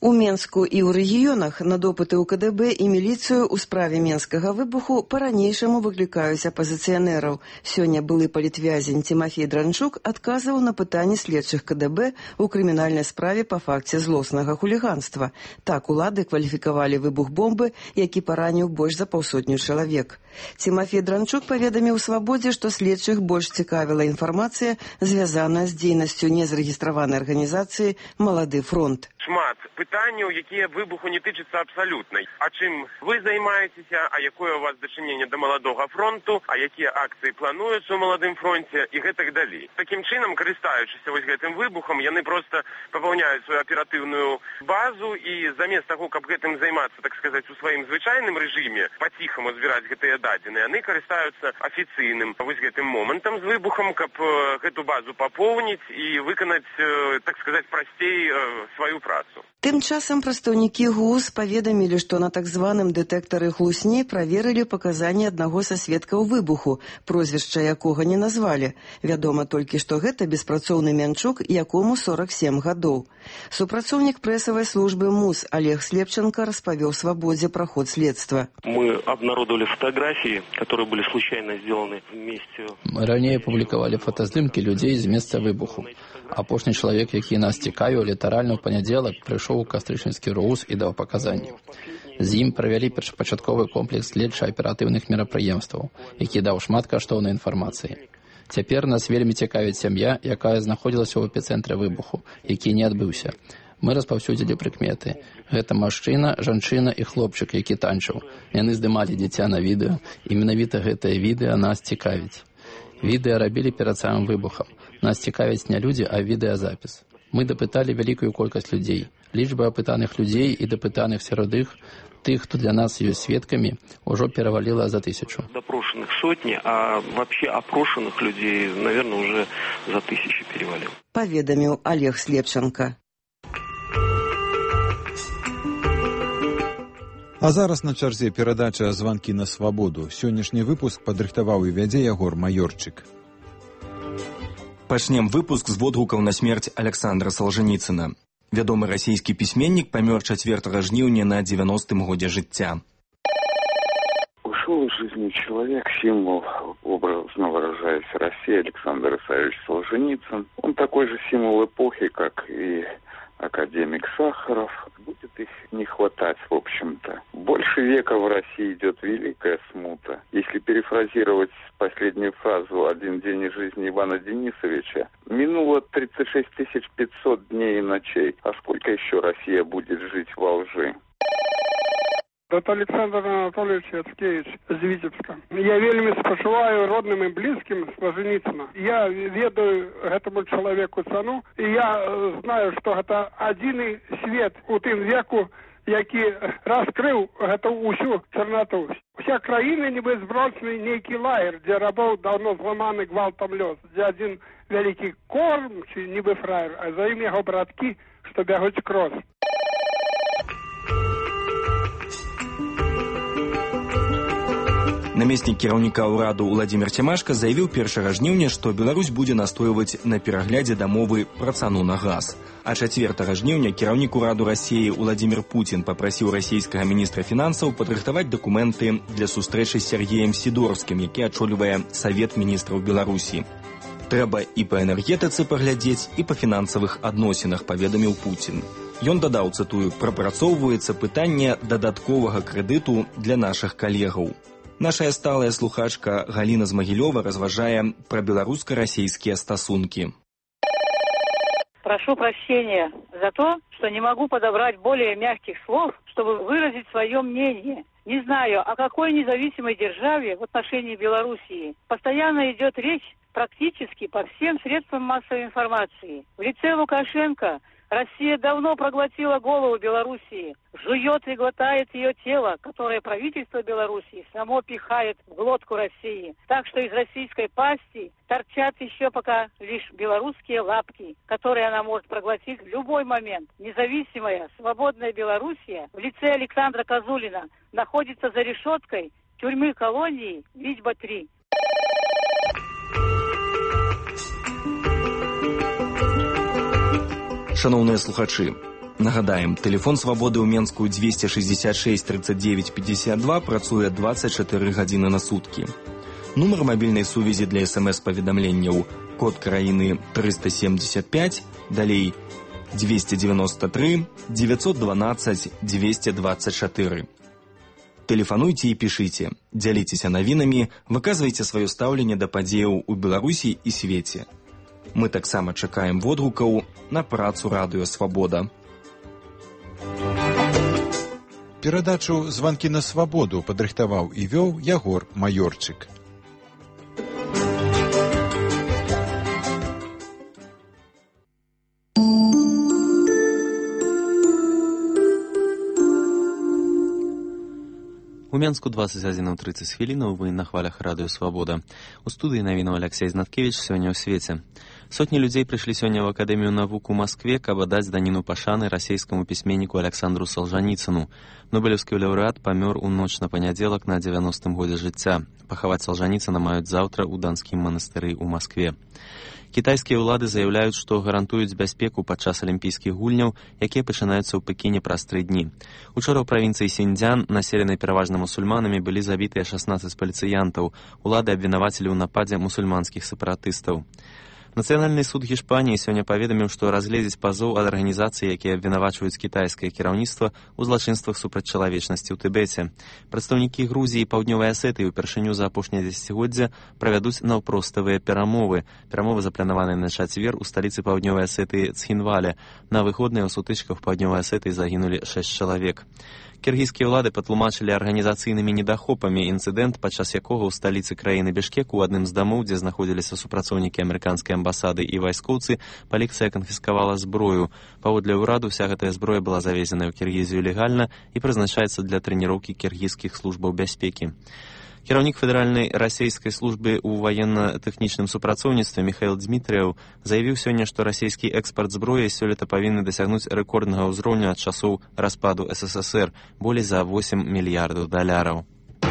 У Менску і ў рэгіёнах на допыты ў ка дэ бэ і міліцыю ў справе менскага выбуху па-ранейшаму выклікаюць апазіцыянераў. Сёння былы палітвязень Тимофей Дранчук адказваў на пытанні следчых ка дэ бэ ў крымінальнай справе па факце злоснага хуліганства. Так улады кваліфікавалі выбух бомбы, які параніў больш за паўсотню чалавек. Тимофей Дранчук паведаміў Свабодзе, што следчых больш цікавіла інфармацыя, звязаная з дзейнасцю незарэгістраванай арганізацыі «Малады фронт». Шмат пытанняў, якія выбуху не тычацца абсалютна. А чым вы займаецеся, а якое у вас дачыненне да маладога фронту, а якія акцыі плануюцца ў маладым фронце і гэтак далей. Такім чынам, карыстаючыся вось гэтым выбухам, яны проста папаўняюць сваю аператыўную базу і замест таго, каб гэтым займацца, так сказаць, у сваім звычайным рэжыме, па-ціхаму збіраць гэтыя дадзеныя, яны карыстаюцца афіцыйным вось гэтым момантам з выбухам, каб гэту базу папоўніць і выканаць, так сказаць, прасцей сваю працу. Тым часам прадстаўнікі ГУС паведамілі, што на так званым дэтэктары хлусні праверылі паказанні аднаго са сведкаў выбуху, прозвішча якога не назвалі. Вядома толькі, што гэта беспрацоўны Мянчук, якому сорок сем гадоў. Супрацоўнік прэсавай службы МУС Олег Слепченко распавёў Свабодзе пра ход следства. Мы обнародовали фотографии, которые были случайно сделаны вместе. Мы ранее публиковали фотоздымки людей з месца выбуху. Апошні чалавек, які нас цікавіў, літаральна ў панядзелак прыйшоў у кастрычніцкі РУС і даў паказанні. З ім правялі першапачатковы комплекс следча-аператыўных мерапрыемстваў, які даў шмат каштоўнай інфармацыі. Цяпер нас вельмі цікавіць сям'я, якая знаходзілася ў эпіцэнтры выбуху, які не адбыўся. Мы распаўсюдзілі прыкметы. Гэта мужчына, жанчына і хлопчык, які танчыў. Яны здымалі дзіця на відэо, і менавіта гэтае відэа нас цікавіць. Відэа рабілі перад самым выбухам. Нас цікавяць не людзі, а відэазапіс. Мы дапыталі вялікую колькасць людзей. Лічба апытаных людзей і дапытаных сярод іх, тых, хто для нас ёсць сведкамі, ужо пераваліла за тысячу. Допрошенных сотни, а вообще опрошенных людей, наверное, уже за тысячи перевалил. Паведаміў Олег Слепченко. А зараз на чарзе перадача «Званкі на свабоду». Сённяшні выпуск падрыхтаваў і вядзе Ягор Маёрчык. Пачнем выпуск з водгукаў на смерць Александра Солженіцына. Вядомы расійскі пісьменнік памёр чацвёртага жніўня на дзевяностым годзе жыцця. Ушел из жизни человек, символ, образно выражаясь, России, Александр Исаевич Солженицын. Он такой же символ эпохи, как и академик Сахаров. Будет их не хватать, в общем-то. Больше века в России идет великая смута. Если перефразировать последнюю фразу «Один день из жизни Ивана Денисовича», минуло тридцать шесть тысяч пятьсот дней и ночей. А сколько еще Россия будет жить во лжи? Это Александр Анатольевич Яцкевич з Витебска. Я вельмі спачуваю родным і близким Солженіцына. Я ведаю гэтаму чалавеку цану, і я знаю, што гэта адзіны свет у тым веку, які раскрыў гэту ўсю чарнату. Уся краіна нібы зброчны нейкі лагер, дзе рабоў даўно зламаны гвалтам лёс, дзе адзін вялікі корм, ці нібы фраер, а за ім яго браткі, што бягуць крос. Намеснік кіраўніка ўраду Уладзімір Цямашка заявіў першага жніўня, што Беларусь будзе настойваць на пераглядзе дамовы пра цану на газ. А чацвёртага жніўня кіраўнік ураду Расіі Уладзімір Пуцін папрасіў расійскага міністра фінансаў падрыхтаваць дакументы для сустрэчы з Сергеем Сідорскім, які ачолівае Савет міністраў Беларусі. Трэба і па энергетыцы паглядзець, і па фінансавых адносінах, паведаміў Пуцін. Ён дадаў, цытую, прапрацоўваецца пытанне дадатковага крэдыту для нашых калегаў. Наша сталая слухачка Галина з Магілёва разважае пра беларуска-расійскія стасункі. Прошу прощения за то, что не могу подобрать более мягких слов, чтобы выразить свое мнение. Не знаю, о какой независимой державе в отношении Белоруссии постоянно идет речь практически по всем средствам массовой информации. В лице Лукашенко Россия давно проглотила голову Белоруссии, жует и глотает ее тело, которое правительство Белоруссии само пихает в глотку России. Так что из российской пасти торчат еще пока лишь белорусские лапки, которые она может проглотить в любой момент. Независимая, свободная Белоруссия в лице Александра Козулина находится за решеткой тюрьмы колонии Витьба три. Шановныя слухачы, Нагадаем, тэлефон свабоды ў Менску двести шестьдесят шесть тридцать девять пятьдесят два працуе двадцать четыре гадзіны на суткі. Нумар мабільнай сувязі для смс-паведамленняў код краіны триста семьдесят пять, далей двести девяносто три девятьсот двенадцать двести двадцать четыре. Тэлефануйце і пішыце, дзяліцеся навінамі, выказвайце сваё стаўленне да падзеяў у Беларусі і свеце. Мы таксама чакаем водгукаў на працу радыё «Свабода». Перадачу «Званкі на свабоду» падрыхтаваў і вёў Ягор Маёрчык. У Менску двадцать один тридцать хвілінаў, вы на хвалях радыё «Свабода». У студыі навінаў Алексей Знаткевич сёння ў свеце. Сотні людзей прыйшлі сёння ў Акадэмію навук у Маскве, каб аддаць даніну пашаны расійскаму пісьменніку Александру Солжаніцыну. Нобелеўскі лаўрэат памёр у ноч на панядзелак на дзевяностым годзе жыцця. Пахаваць Солжаніцына маюць заўтра ў данскім манастыры ў Маскве. Кітайскія ўлады заяўляюць, што гарантуюць бяспеку падчас алімпійскіх гульняў, якія пачынаюцца ў Пекіне праз тры дні. Учора ў правінцыі Сіньцзян, населенай пераважна мусульманамі, былі забітыя шаснаццаць паліцыянтаў. Улады абвінавацілі ў нападзе мусульманскіх сепаратыстаў. Нацыянальны суд Гішпаніі сёння паведаміў, што разгледзіць пазоў ад арганізацыі, якія абвінавачваюць кітайскае кіраўніцтва ў злачынствах супраць чалавечнасці ў Тыбеце. Прадстаўнікі Грузіі і Паўднёвай Асетыі ўпершыню за апошняе дзесяцігоддзя правядуць наўпроставыя перамовы. Перамовы запланаваныя на чацвер у сталіцы Паўднёвай Асетыі Цхінвале. На выходныя ў сутычках у Паўднёвай Асетыі загінулі шэсць чалавек. Кіргізскія ўлады патлумачылі арганізацыйнымі недахопамі інцыдэнт, падчас якога ў сталіцы краіны Бішкек у адным з дамоў, дзе знаходзіліся супрацоўнікі амерыканскай амбасады і вайскоўцы, паліцыя канфіскавала зброю. Паводле ўраду, вся гэтая зброя была завезеная ў Кіргізію легальна і прызначаецца для трэніроўкі кіргізскіх службаў бяспекі. Кіраўнік федэральнай расійскай службы ў ваенна-тэхнічным супрацоўніцтве Міхаіл Дзмітрыяў заявіў сёння, што расійскі экспарт зброі сёлета павінны дасягнуць рэкорднага ўзроўню ад часоў распаду эс эс эс эр – болей за восемь мільярдаў даляраў.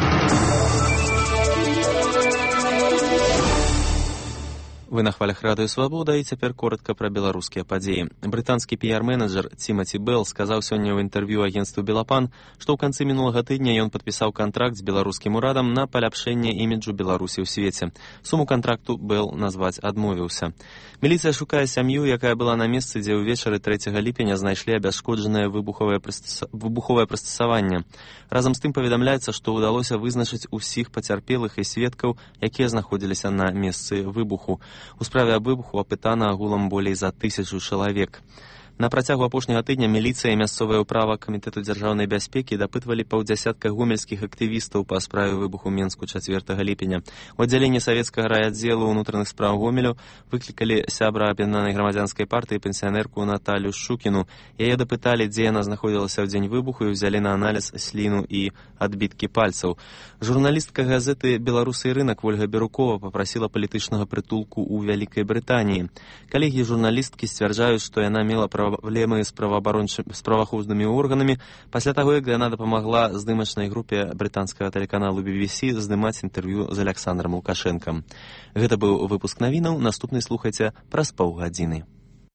Вы на хвалях радыё «Свабода» і цяпер коротка пра беларускія падзеі. Брытанскі піяр-менеджер Тимати Белл сказаў сёння ў інтэрв'ю агенцтву «Белапан», што ў канцы мінулага тыдня ён падпісаў кантракт з беларускім урадам на паляпшэнне іміджу Беларусі ў свеце. Суму кантракту Белл назваць адмовіўся. Міліцыя шукае сям'ю, якая была на месцы, дзе ўвечары трэцяга ліпеня знайшлі абясшкоджанае выбуховае, прыстас... выбуховае прыстасаванне. Разам з тым паведамляецца, што ўдалося вызначыць усіх пацярпелых і сведкаў, якія знаходзіліся на месцы выбуху. У справе аб выбуху апытана агулам болей за тысячу чалавек. На працягу апошняга тыдня міліцыя і мясцовая ўправа Камітэту дзяржаўнай бяспекі дапытвалі паўдзясятка гомельскіх актывістаў па справе выбуху Менску чацвёртага ліпеня. У аддзяленні савецкага райаддзелу ўнутраных спраў Гомелю выклікалі сябра аб'яднанай грамадзянскай партыі пенсіянерку Наталю Шукіну. Яе дапыталі, дзе яна знаходзілася ў дзень выбуху, і ўзялі на аналіз сліну і адбіткі пальцаў. Журналістка газеты «Беларусы і рынак» Вольга Берукова папрасіла палітычнага прытулку ў Вялікай Брытаніі. Калегі журналісткі сцвярджаюць, што яна мела праблемы з праваахоўнымі органамі пасля таго, як яна дапамагла здымачнай групе брытанскага тэлеканалу би би сі здымаць інтэрв'ю з Аляксандрам Лукашэнкам. Гэта быў выпуск навінаў, наступны слухайце праз паўгадзіны.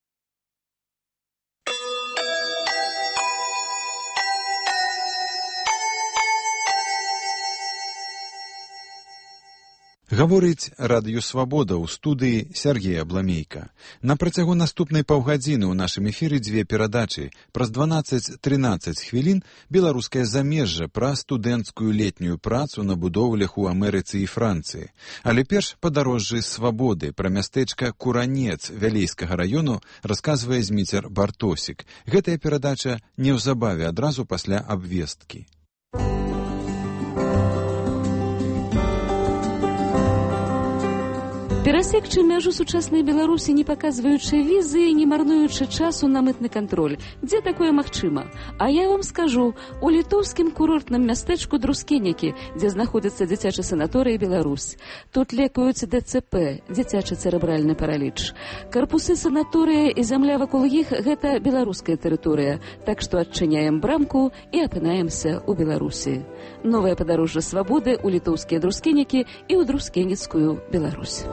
Гаворыць радыё «Свабода» ў студыі Сергея Бламейка. На працягу наступнай паўгадзіны ў нашым эфіры дзве перадачы. Праз дванаццаць-трынаццаць хвілін беларускае замежжа пра студэнцкую летнюю працу на будоўлях у Амерыцы і Францыі. Але перш падарожжы свабоды пра мястэчка Куранец Вялейскага раёну расказвае Зміцер Бартосік. Гэтая перадача неўзабаве адразу пасля абвесткі. Перасекчы мяжу сучаснай Беларусі, не паказваючы візы і не марнуючы часу на мытны кантроль. Дзе такое магчыма? А я вам скажу, у літоўскім курортным мястэчку Друскенікі, дзе знаходзіцца дзіцячы санаторый Беларусь. Тут лекуюць дэ цэ пэ, дзіцячы цэрэбральны параліч. Карпусы санаторыя і зямля вакол іх – гэта беларуская тэрыторыя. Так што адчыняем брамку і апынаемся ў Беларусі. Новае падарожжа свабоды ў літоўскія Друскенікі і ў Друскеніцкую Беларусь.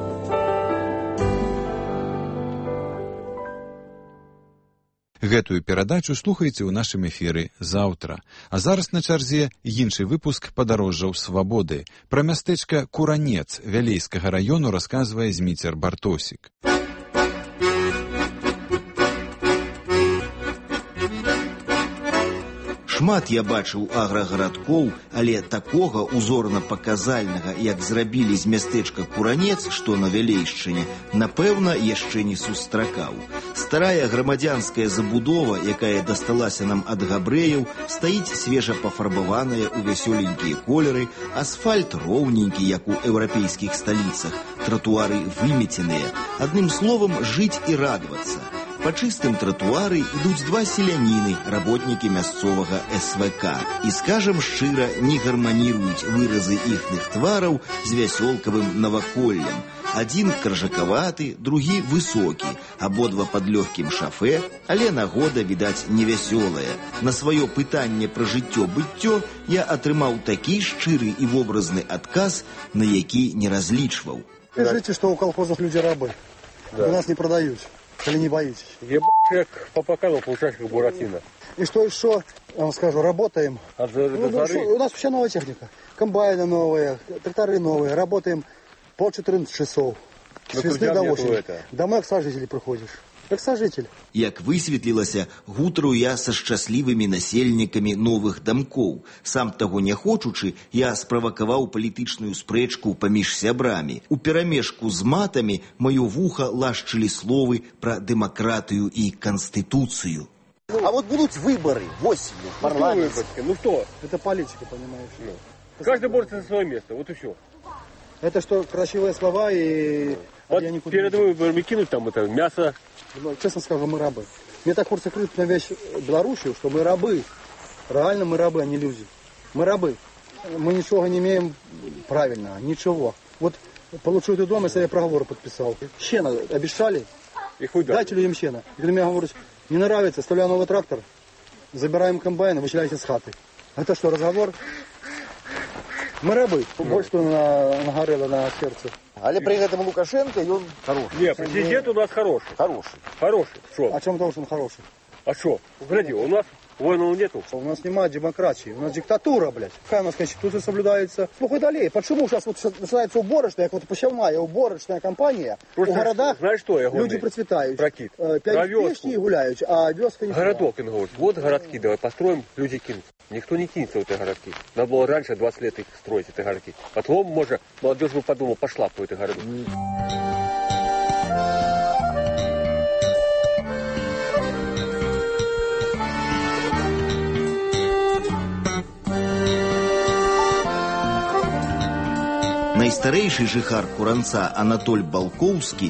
Гэтую перадачу слухайце ў нашым эфіры заўтра. А зараз на чарзе іншы выпуск падарожжаў свабоды. Пра мястэчка Куранец Вялейскага раёну расказвае Зміцер Бартосік. Шмат я бачыў аграгарадкоў, але такога узорна-паказальнага, як зрабілі з мястэчка Куранец, што на Вялейшчыне, напэўна, яшчэ не сустракаў. Старая грамадзянская забудова, якая дасталася нам ад габрэяў, стаіць свежа пафарбаваная ў вясёленькія колеры, асфальт роўненькі, як у еўрапейскіх сталіцах, тратуары вымеценыя. Адным словам, жыць і радавацца. Па чыстым тратуары ідуць два селяніны, работнікі мясцовага эс вэ ка. І, скажам шчыра, не гарманіруюць выразы іхных твараў з вясёлкавым наваколлем. Адзін каржакаваты, другі высокі, абодва пад лёгкім шафе, але нагода, відаць, невясёлая. На сваё пытанне пра жыццё-быццё я атрымаў такі шчыры і вобразны адказ, на які не разлічваў. Скажите, что у колхозов люди рабы. Да. У нас не продают. Или не боитесь? Ебать, как по показу получаешь, как Буратино. И что еще, я вам скажу, работаем. А за, ну, за что, у нас вообще новая техника. Комбайны новые, тракторы новые. Работаем по четырнадцать часов. С весны до осени. Домой к сожителю приходишь. Как сожитель. Як высветлілася, гутру я са шчаслівымі насельнікамі новых дамкоў. Сам таго не хочучы, я справакаваў палітычную спрэчку паміж сябрамі. У перамешку з матамі маё вуха лашчылі словы пра дэмакратыю і канстытуцыю. А вот будут выборы осенью в парламенте. Ну что? Это политика, понимаешь? Ну. Каждый борется за свое место, вот и все. Это что, красивые слова и... Вот перед выборами кинуть там это мясо. Честно скажу, мы рабы. Мне так хочется крыть на весь Белоруссию, что мы рабы. Реально мы рабы, а не люди. Мы рабы. Мы ничего не имеем правильного, ничего. Вот получил ты дом, я себе проговор подписал. Щена обещали. Дайте людям щена. И когда мне говорят, не нравится, оставляю новый трактор, забираем комбайн, выселяйте с хаты. Это что, разговор? Мы рабы. Больше что на, нагорело на сердце. Але при этом Лукашенко, и он хороший. Нет, президент у нас хороший. Хороший. Хороший. Что? А чем потому, что он хороший? А что? Гляди, у нас воинов нету. У нас нема демократии, у нас диктатура, блядь. Какая у нас конституция соблюдается? Слухай далее, почему сейчас вот начинается уборочная, как вот посевная уборочная кампания, просто у городах знаешь, что я люди процветают. Прокид. Пять песни гуляют, а вёска не городок, он говорит, вот городки давай построим, люди кинутся. Никто не кинется в эти городки. Надо было раньше двадцать лет их строить, эти городки. Потом, может, молодежь бы подумала, пошла по этой городу. Найстарэйшы жыхар Куранца Анатоль Балкоўскі,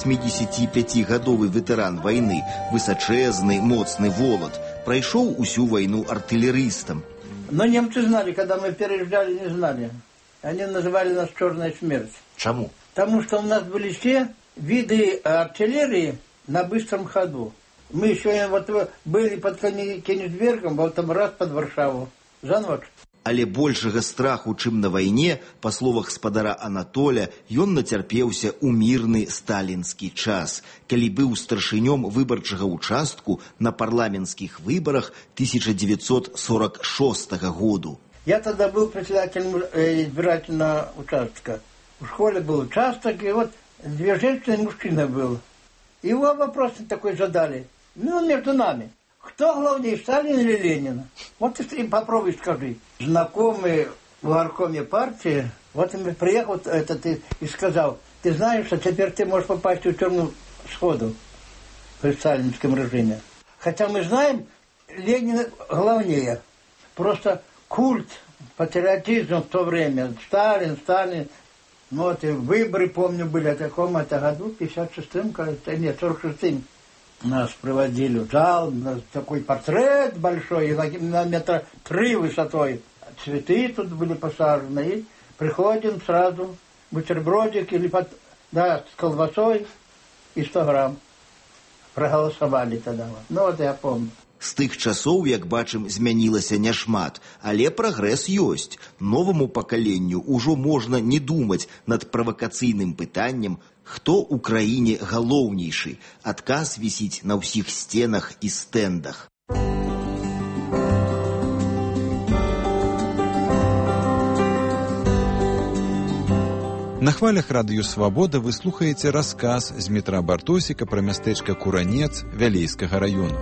восьмидесятипятигадовы ветэран вайны, высачэзны, моцны волат, прайшоў усю вайну артиллеристом. Но немцы знали, когда мы переезжали, не знали. Они называли нас «Черная смерть». Чему? Потому что у нас были все виды артиллерии на быстром ходу. Мы еще вот были под Кенигсбергом, вот там раз под Варшаву, за ночь. Але большага страху, чым на вайне, па словах спадара Анатоля, ён нацярпеўся ў мірны сталінскі час, калі быў старшынём выбарчага участку на парламенцкіх выбарах тысяча девятьсот сорок шестого году. Я тогда был председателем избирательного участка. В школе был участок, и вот две женщины и мужчина был. Его вопрос такой задали. Ну, между нами. Кто главнее, Сталин или Ленин? Вот ты попробуй скажи. Знакомый в горкоме партии, вот он приехал этот и, и сказал, ты знаешь, что теперь ты можешь попасть в тюрьму сходу при сталинском режиме. Хотя мы знаем, Ленин главнее. Просто культ, патриотизм в то время. Сталин, Сталин. Ну вот и выборы, помню, были в таком-то году, пятьдесят шестым, кажется, нет, сорок шестым. Нас приводили в зал, такой портрет большой, на метра три высотой. Цветы тут были посажены. И приходим сразу, бутербродик или под, да, с колбасой и сто грамм. Проголосовали тогда. Ну вот я помню. З тых часоў, як бачым, змянілася няшмат, але прагрэс ёсць. Новаму пакаленню ўжо можна не думаць над правакацыйным пытаннем, Хто ў краіне галоўнейшы? Адказ вісіць на ўсіх сценах і стэндах. На хвалях радыё «Свабода» вы слухаеце расказ з Дмітра Бартосіка пра мястэчка Куранец Вялейскага раёну.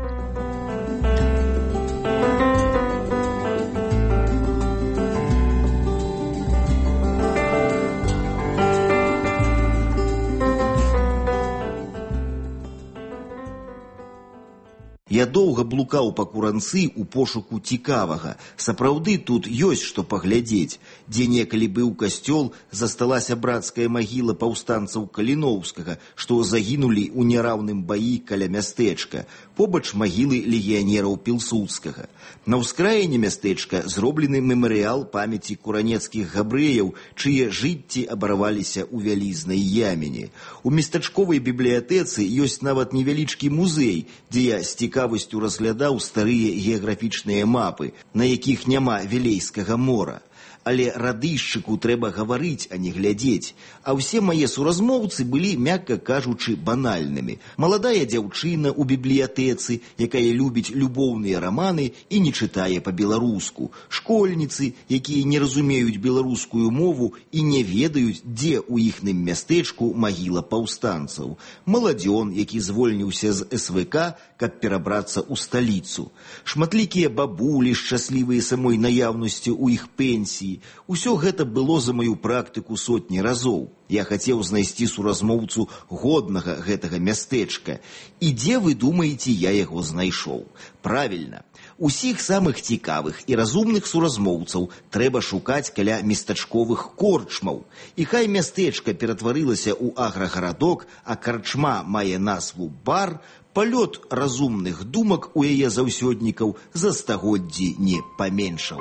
Я доўга блукаў па Куранцы ў пошуку цікавага. Сапраўды тут ёсць што паглядзець. Дзе некалі быў касцёл, засталася брацкая магіла паўстанцаў Каліноўскага, што загінулі ў нераўным баі каля мястэчка. Побач магілы легіянераў Пілсудскага. На ўскраіне мястэчка зроблены мемарыял памяці куранецкіх габрэяў, чые жыцці абарваліся ў вялізнай ямені. У местачковай бібліятэцы ёсць нават невялічкі музей, дзе я з цікавасцю разглядаў старыя геаграфічныя мапы, на якіх няма Вілейскага мора. Але радышчыку трэба гаварыць, а не глядзець. А ўсе мае суразмоўцы былі, мякка кажучы, банальнымі. Маладая дзяўчына ў бібліятэцы, якая любіць любоўныя раманы і не чытае па-беларуску. Школьніцы, якія не разумеюць беларускую мову і не ведаюць, дзе ў іхным мястэчку магіла паўстанцаў. Маладзён, які звольніўся з эс вэ ка, каб перабрацца ў сталіцу. Шматлікія бабулі, шчаслівыя самой наяўнасці ў іх пенсіі. Усё гэта было за маю практыку сотні разоў. Я хацеў знайсці суразмоўцу годнага гэтага мястэчка. І дзе, вы думаеце, я яго знайшоў? Правільна. Усіх самых цікавых і разумных суразмоўцаў трэба шукаць каля местачковых корчмаў. І хай мястэчка ператварылася ў аграгарадок, а карчма мае назву бар, палёт разумных думак у яе заўсёднікаў за стагоддзі не паменшаў.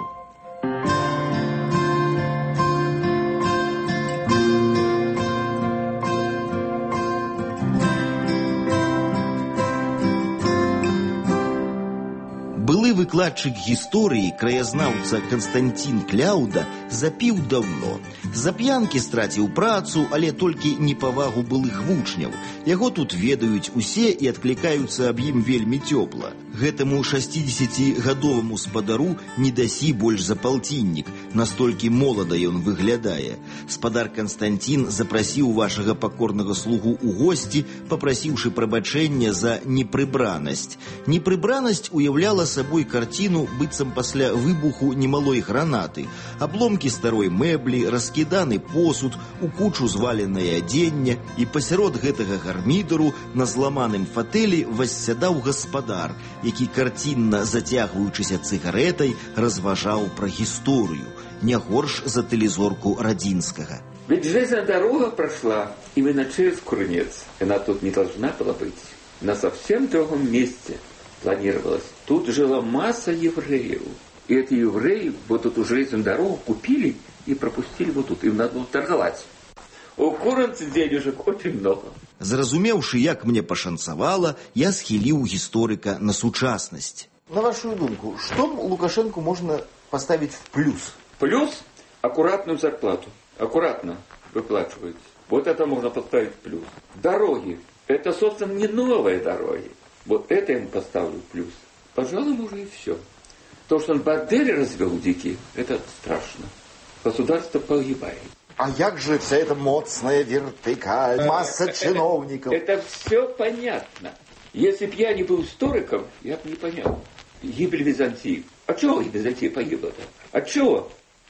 Былы выкладчык гісторыі, краязнаўца Канстанцін Кляўда запіў даўно. З-за п'янкі страціў працу, але толькі непавагу былых вучняў. Яго тут ведаюць усе і адклікаюцца аб ім вельмі цёпла. Гэтаму шасцідзесяцігадоваму спадару не дасі больш за палціннік, настолькі молада ён выглядае. Спадар Канстанцін запрасіў вашага пакорнага слугу ў госці, папрасіўшы прабачэння за непрыбранасць. Непрыбранасць уяўляла сабой карціну быццам пасля выбуху немалой гранаты. Абломкі старой мэблі, раскіданы посуд, у кучу зваленае адзенне, і пасярод гэтага гармідару на зламаным фатэлі воссядаў гаспадар, які карцінна зацягваючыся цыгарэтай разважаў пра гісторыю, не горш за тэлезорку Радзінскага. Ведь железная дорога прошла именно через Куранец. Она тут не должна была быть. На совсем другом месте планировалось. Тут жила масса евреев. И эти евреи вот эту железную дорогу купили и пропустили вот тут. Им надо было торговать. У Куранца денежек очень много. Зразумеўшы, як мне пашанцавала, я схіліў гісторыка на сучаснасць. На вашу думку, что Лукашенко можно поставить в плюс? Плюс аккуратную зарплату. Аккуратно выплачивают. Вот это можно поставить в плюс. Дороги. Это, собственно, не новые дороги. Вот это я ему поставлю в плюс. Пожалуй, уже и все. То, что он бордели развел дикие, это страшно. Государство погибает. А як же вся эта моцная вертикаль, масса чиновников? Это все понятно. Если б я не был историком, я бы не понял. Гибель Византии. А чего Византия погибла-то? А чего?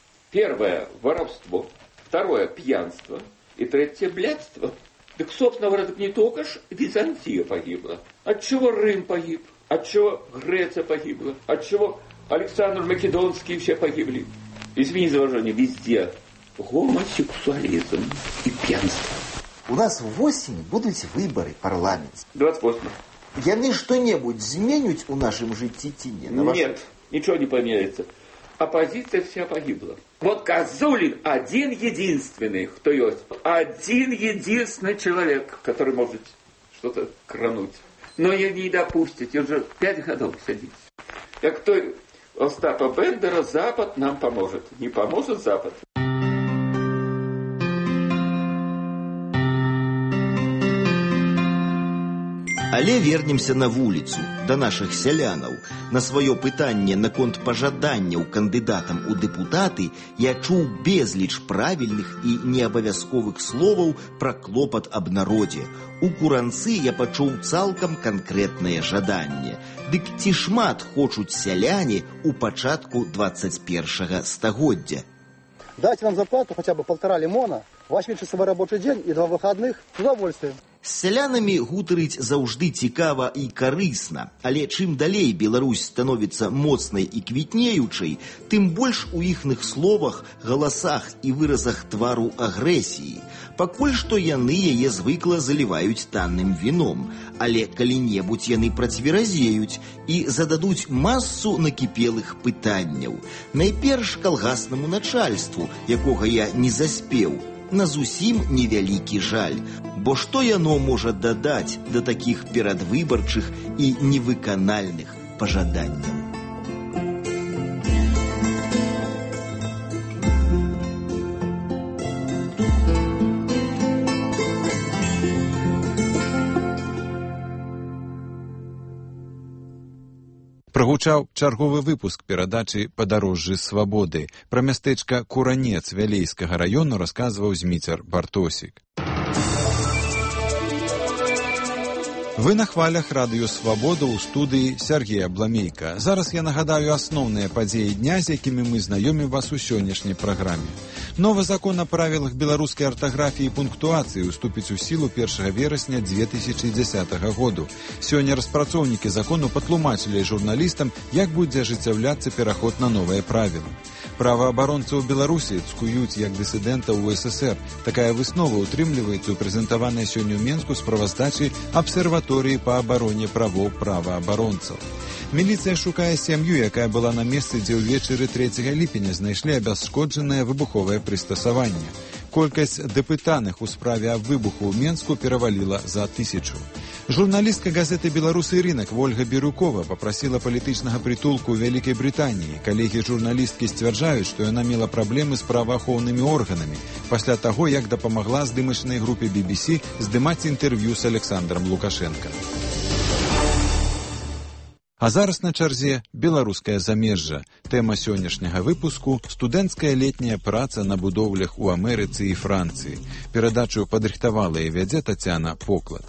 Первое – воровство. Второе – пьянство. И третье – блядство. Так, собственно говоря, так не только ж Византия погибла. Отчего Рим погиб? Отчего Греция погибла? Отчего Александр Македонский все погибли? Извини за выражение, везде гомосексуализм и пьянство. У нас в осень будут выборы парламентские. двадцать восьмого. Яны что-нибудь изменят у нашем житті ці не? Нет, ничего не поменяется. Оппозиция вся погибла. Вот Козулин один единственный, кто есть. Один единственный человек, который может что-то крануть. Но ее не допустить, он же пять годов сидит. Как той Остапа Бендера, Запад нам поможет. Не поможет Запад. Але вернемся на вуліцу, да нашых сялянаў. На сваё пытанне наконт пажаданняў кандыдатам у дэпутаты я чуў безліч правільных і неабавязковых словаў пра клопат аб народзе. У куранцы я пачуў цалкам канкрэтнае жаданне. Дык ці шмат хочуць сяляне ў пачатку двадцать першага стагоддзя? Дайте нам зарплату хотя бы полтора лимона, восьмичасовой рабочий день и два выходных с удовольствием. З сялянамі гутарыць заўжды цікава і карысна, але чым далей Беларусь становіцца моцнай і квітнеючай, тым больш у іхных словах, галасах і выразах твару агрэсіі. Пакуль што яны яе звыкла заліваюць танным віном, але калі-небудзь яны працверазеюць і зададуць масу накіпелых пытанняў. Найперш калгаснаму начальству, якога я не заспеў, на зусім невялікі жаль. Бо што яно можа дадаць да такіх перадвыбарчых і невыканальных пажаданняў? Прагучаў чарговы выпуск перадачы «Падарожжы свабоды». Пра мястэчка Куранец Вялейскага раёну расказваў Зміцер Бартосік. Вы на хвалях радыё «Свабода» ў студыі Сергея Бламейка. Зараз я нагадаю асноўныя падзеі дня, з якімі мы знаёмім вас у сённяшняй праграме. Новы закон о правілах беларускай артаграфіі і пунктуацыі уступіць у сілу першага верасня две тысячы дзесятага году. Сёння распрацоўнікі закону патлумачылі журналістам, як будзе ажыццяўляцца пераход на новыя правілы. Праваабаронцаў Беларусі цкуюць як дысідэнтаў у СССР. Такая выснова ўтрымліваецца ў прэзентаванай сёння ў Менску справаздачы абсерваторыі па абароне правоў праваабаронцаў. Міліцыя шукае сям'ю, якая была на месцы, дзе ўвечары трэцяга ліпеня знайшлі абясшкоджанае выбуховае прыстасаванне. Колькасць дэпытаных у справе аб выбуху ў Менску пераваліла за тысячу. Журналістка газеты «Беларусы рынок» Вольга Бірюкова папрасіла палітычнага прытулку ў Вялікай Брытаніі. Калегі журналісткі сцвярджаюць, што яна мела праблемы з праваахоўнымі органамі пасля таго, як дапамагла здымачнай групе би би сі здымаць інтэрв'ю з Александром Лукашенко. А зараз на чарзе беларускае замежжа. Тэма сённяшняга выпуску – студэнцкая летняя праца на будоўлях у Амерыцы і Францыі. Перадачу падрыхтавала і вядзе Тацяна Поклад.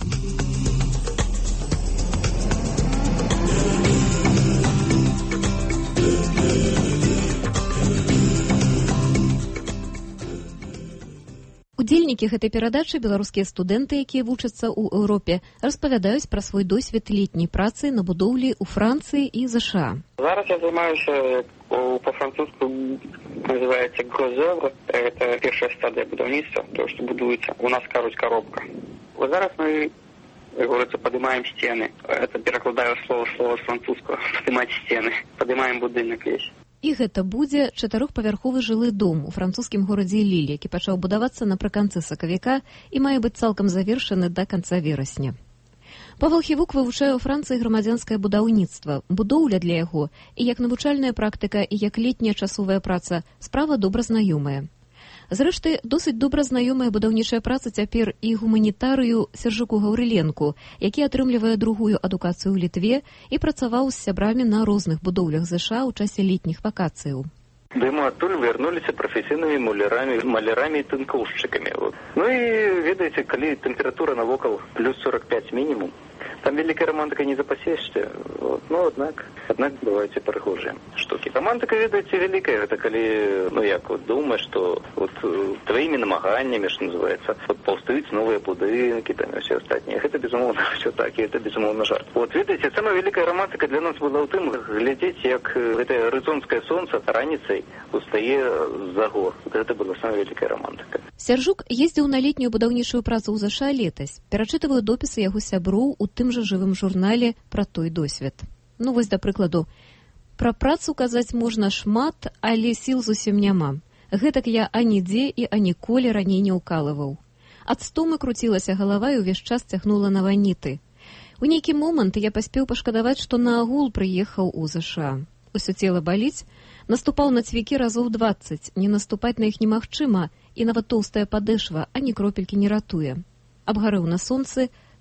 Удзельнікі гэтай перадачы, беларускія студэнты, якія вучацца ў Еўропе, распавядаюць пра свой досвед летняй працы на будоўлі ў Францыі і ЗША. Зараз я займаюся по-французску, называецца грозёвр. Это першая стадія будаўніцтва, то, што будуецца. У нас кажуць коробка. Вот зараз мы, как говорится, поднимаем стены. Это перекладаю слово слово с французского. Поднимать стены. Поднимаем будынак весь. І гэта будзе чатырохпавярховы жылы дом у французскім горадзе Ліль, які пачаў будавацца напрыканцы сакавіка і мае быць цалкам завершаны да канца верасня. Павел Хівук вывучае ў Францыі грамадзянскае будаўніцтва. Будоўля для яго і як навучальная практыка, і як летняя часовая праца справа добра знаёмая. Зрэшты, досыць добра знаёмая будаўнічая праца цяпер і гуманітарыю Сержуку Гаўрыленку, які атрымлівае другую адукацыю ў Літве і працаваў з сябрамі на розных будоўлях ЗША ў часе летніх вакацыяў. Да мы адтуль вярнуліся прафесійнымі малярамі, малярами і тынкоўшчыкамі. Ну і ведаеце, калі тэмпература навокал плюс сорок пять мінімум, там вялікай романтыкай не запасешся. Вот. Ну, аднак, аднак бываюць і прыгожыя штукі. Романтыка, ведаеце, вялікая. Гэта калі, ну як, вот, думаеш, што вот, твоімі намаганнямі, што называецца, вот, паўстаюць новыя будынкі, там, і ўсе астатнія. Гэта, безумоўна, все так, і гэта, безумоўна, жарт. Вот, ведаеце, самая вялікая романтыка для нас была ў тым, глядзець, як гэтае арызонскае сонца раніцай устае за гор. Гэта была самая вялікая романтыка. Сержук ездзіў на летнюю будаўнічую працу ў ЗША летась. Перачытываю допісы яго сяброў у тым жа жывым журнале пра той досвед. Ну вось, да прыкладу, пра працу казаць можна шмат, але сіл зусім няма. Гэтак я анідзе і аніколі раней не ўкалываў. Ад стомы круцілася галава і ўвесь час цягнула на ваніты. У нейкі момант я паспеў пашкадаваць, што наагул прыехаў у ЗША. Усё цела баліць, наступаў на цвікі разоў дваццаць, не наступаць на іх немагчыма, і нават тоўстая падэшва ані кропелькі не ратуе. Абгарэў на сонцы,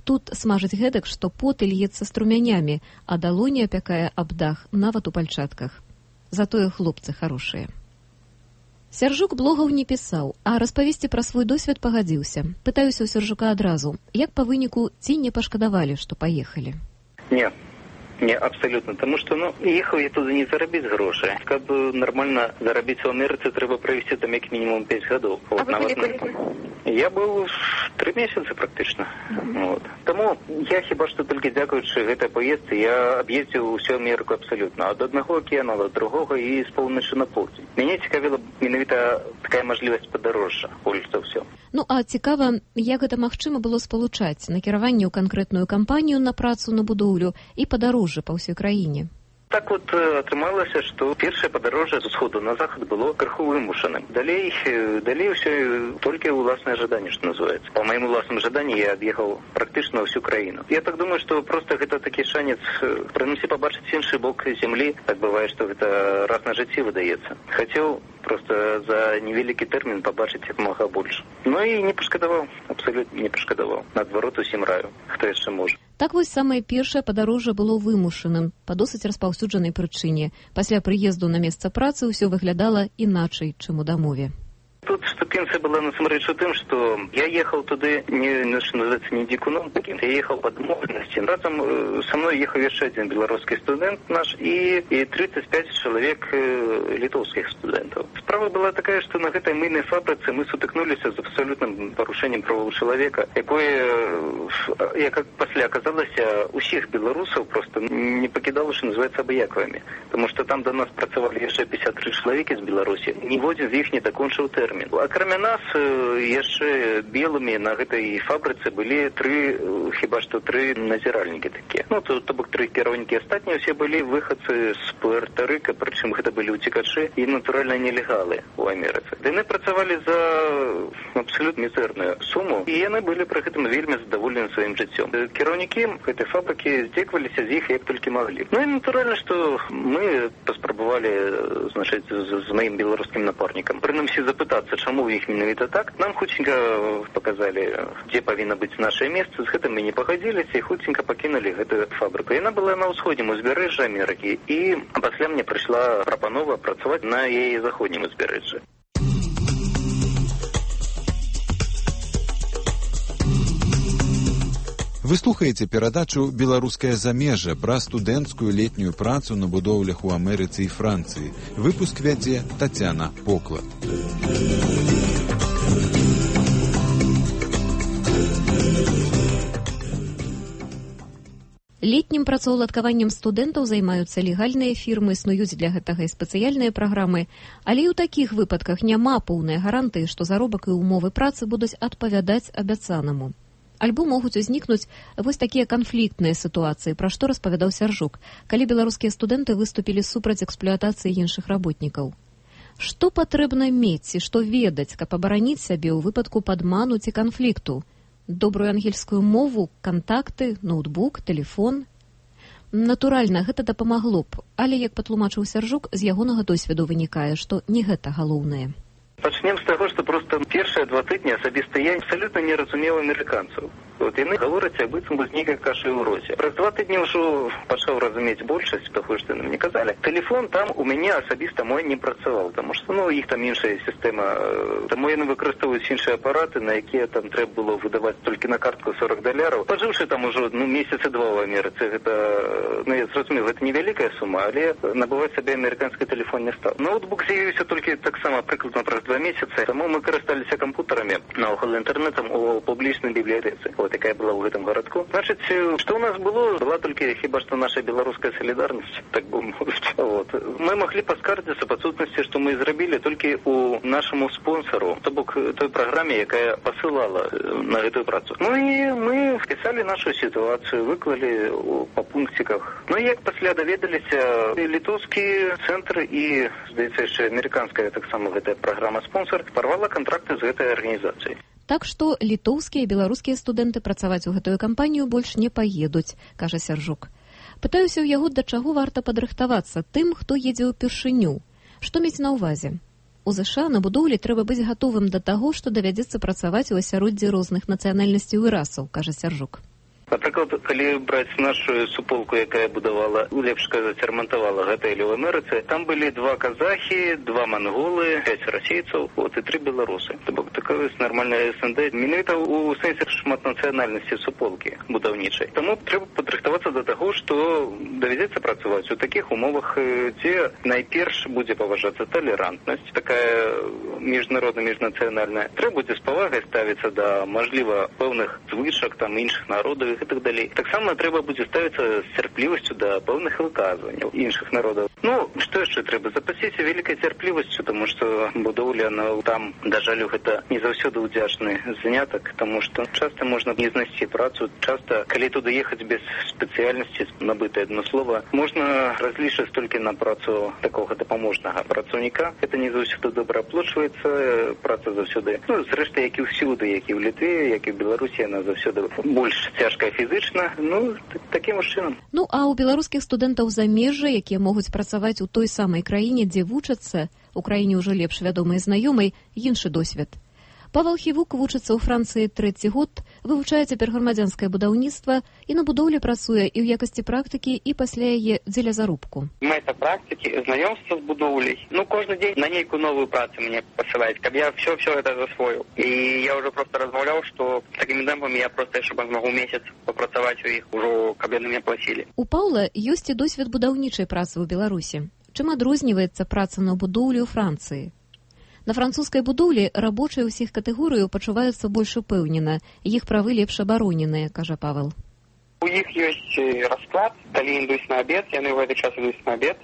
тут смажыць гэтак, што пот льецца струмянямі, а далоні апякае аб дах нават у пальчатках. Затое хлопцы хорошыя. Сяржук блогаў не пісаў, а распавесці пра свой досвед пагадзіўся. Пытаюся ў Сяржука адразу, як па выніку ці не пашкадавалі, што паехалі? Не, не, абсолютно. Тому что, ну, ехал я туда не заработать гроши. Как бы нормально заработать в Америке, треба провести там как минимум пять годов. А вот, вы нават, были я был три месяца практично. Mm-hmm. Вот. Тому я хіба что только дякуючи этой поездке, я объездил всю Америку абсолютно. От одного океана до другого и с полночи на полдень. Меня цікавила менавіта такая можливость подорожжа, больше за все. Ну, а цікава, як гэта магчыма было спалучаць накіраванне ў канкрэтную кампанію на працу на будоўлю і падарожжа па ўсёй краіне? Так вот атрымалася, што першае падарожжа з усходу на захад было крыху вымушаным. Далей, далей ўсё толькі ўласнае жаданне, што называецца. Па маім уласным жаданні я аб'ехаў практычна ўсю краіну. Я так думаю, што проста гэта такі шанец прынамсі пабачыць іншы бок зямлі. Так бывае, што гэта раз на жыцці выдаецца. Хацеў просто за невялікі тэрмін пабачыць як мага больш. Ну і не пашкадаваў, абсалютна не пашкадаваў. Наадварот, усім раю, хто яшчэ можа. Так вось самае першае падарожжа было вымушаным, па досыць распаўсюджанай прычыне. Пасля прыезду на месца працы ўсё выглядала іначай, чым у дамове. Тут ступенция была насамрэч у тым, што я ехал туды не, что называется, не дикуном таким, я ехал по домовленности. Разом э, со мной ехал еще один белорусский студент наш и, и тридцать пять человек э, литовских студентов. Справа была такая, что на этой мыльной фабрике мы сутыкнулись с абсолютным порушением права человека, якое, э, я как после оказалось, усіх белорусов просто не покидало, что называется, обыяквами. Потому что там до нас працавали еще пятьдесят три человека из Беларуси. Ніводзін з іх не дакончыў тэрмін. Акрамя нас яшчэ белымі на гэтай фабрыцы былі тры, хіба што тры назіральнікі такія. Ну, то, то бок тры кіраўнікі, астатнія ўсе былі выхадцы з Пуэрта-Рыка, прычым гэта былі ўцекачы і, натуральна, нелегалы ў Амерыцы. Яны працавалі за абсалютна мізэрную суму, і яны былі пры гэтым вельмі задаволены сваім жыццём. Кіраўнікі гэтай фабрыкі здзекваліся з іх як толькі маглі. Ну і натуральна, што мы паспрабавалі, значыць, з, з маім беларускім напарнікам прынамсі запытацца, чаму іх менавіта так. Нам хутенька показалі, дзе павінна быць наше месца. З гэтым мы не пагадзіліся і хутенька пакінулі гэтую фабрыку. Яна была на ўсходнім узбярэжжы Амерыкі, і пасля мне прыйшла прапанова працаваць на яе заходнім узбярэжжы. Вы слухаеце перадачу «Беларускае замежжа» пра студэнцкую летнюю працу на будоўлях у Амерыцы і Францыі. Выпуск вядзе Тацяна Поклад. Летнім працаўладкаваннем студэнтаў займаюцца легальныя фірмы, існуюць для гэтага і спецыяльныя праграмы, але і ў такіх выпадках няма поўнай гарантыі, што заробак і ўмовы працы будуць адпавядаць абяцанаму. Альбо могуць узнікнуць вось такія канфліктныя сітуацыі, пра што распавядаў Сяржук, калі беларускія студэнты выступілі супраць эксплуатацыі іншых работнікаў. Што патрэбна мець і што ведаць, каб абараніць сябе ў выпадку падману ці канфлікту? Добрую ангельскую мову, кантакты, ноутбук, тэлефон? Натуральна, гэта дапамагло б, але, як патлумачыў Сяржук, з ягонага досведу вынікае, што не гэта галоўнае. Пачнем з таго, што проста першыя два тыдні асабіста я абсалютна не разумеў амерыканцаў. Вот яны гавораць, як быццам бы з нейкай кашай у роце. Праз два тыдні ўжо пачаў разумець большасць таго, што яны мне казалі. Тэлефон там у мяне асабіста мой не працаваў, таму што, ну, іх там іншая сістэма. Таму яны выкарыстоўваюць іншыя апараты, на якія там трэба было выдаваць толькі на картку сорок даляраў. Пажыўшы там ужо, ну, месяцы два ў Амерыцы, гэта, ну, я зразумеў, гэта невялікая сума, але набываць сабе амерыканскі тэлефон не стаў. Ноутбук з'явіўся толькі таксама прыкладна праз два месяцы, таму мы карысталіся кампутарамі, наогул інтэрнэтам у публічнай бібліятэцы. Вот такая была ў гэтым гарадку. Значыць, што ў нас было? Была толькі хіба што наша беларуская салідарнасць, так бы мовіць. Вот. Мы маглі паскардзіцца па сутнасці, што мы зрабілі толькі у нашаму спонсору, то бок той праграме, якая пасылала на гэтую працу. Ну і мы пісалі нашу сітуацыю, выклалі па пункціках. Ну і як пасля даведаліся, літоўскі цэнтр і, здаецца, яшчэ амерыканская таксама гэтая праграма спонсор парвала кантракты з гэтай арганізацыяй. Так што літоўскія і беларускія студэнты працаваць у гэтую кампанію больш не паедуць, кажа Сяржук. Пытаюся ў яго, да чаго варта падрыхтавацца тым, хто едзе ўпершыню. Што мець на ўвазе? У ЗША на будоўлі трэба быць гатовым да таго, што давядзецца працаваць у асяроддзі розных нацыянальнасцяў і расаў, кажа Сяржук. Напрыклад, калі браць нашу суполку, якая будавала, лепш казаць, ремонтавала гатэлі ў Амерыцы, там былі два казахі, два манголы, пяць расейцаў, вот, і тры беларусы. То бок такая нармальная СНД, менавіта ў сэнсе шматнацыянальнасці суполкі будаўнічай. Таму трэба падрыхтавацца да таго, што давядзецца працаваць у такіх умовах, дзе найперш будзе паважацца талерантнасць, такая міжнародна міжнацыянальная. Трэба будзе з павагай ставіцца да, мажліва, пэўных звычак, там, іншых народаў, і так далей. Таксама трэба будзе ставіцца з цярплівасцю да пэўных выказванняў іншых народаў. Ну, што яшчэ трэба? Запасіся вялікай цярплівасцю, таму што будоўля, ну, там, да жалю, гэта не заўсёды ўдзячны занятак, таму што часта можна не знайсці працу, часта, калі туды ехаць без спецыяльнасці, набытае адно слова, можна разлічваць толькі на працу такога дапаможнага працаўніка. Гэта не заўсёды добра аплачваецца, праца заўсёды, ну, зрэшты, як і ўсюды, як і ў Літве, як і ў Беларусі, яна заўсёды больш цяжкая фізычна, ну, такім чынам. Ну, а ў беларускіх студэнтаў замежжа, якія могуць працаваць у той самай краіне, дзе вучацца, у краіне ўжо лепш вядомай знаёмай, іншы досвед. Павел Хівук вучыцца ў Францыі трэці год, вывучае цяпер грамадзянскае будаўніцтва і на будоўлі працуе і ў якасці практыкі, і пасля яе дзеля зарубку. Мэта практыкі, знаёмства з будоўляй. Ну, кожны дзень на нейкую новую працу мне пасылаюць, каб я все-все это засвоіў. І я ўжо просто размаўляў, што такімі тэмпамі я просто яшчэ змагу месяц папрацаваць у іх, ужо каб яны мне плацілі. У Паўла ёсць і досвед будаўнічай працы ў Беларусі. Чым адрозніваецца праца на будоўлі ў Францыі? На французскай будоўлі рабочыя ўсіх катэгорыяў пачуваюцца больш упэўнена, іх правы лепш абароненыя, кажа Павел. У іх ёсць расклад, калі ідуць на абед, яны ў гэты час ідуць на абед,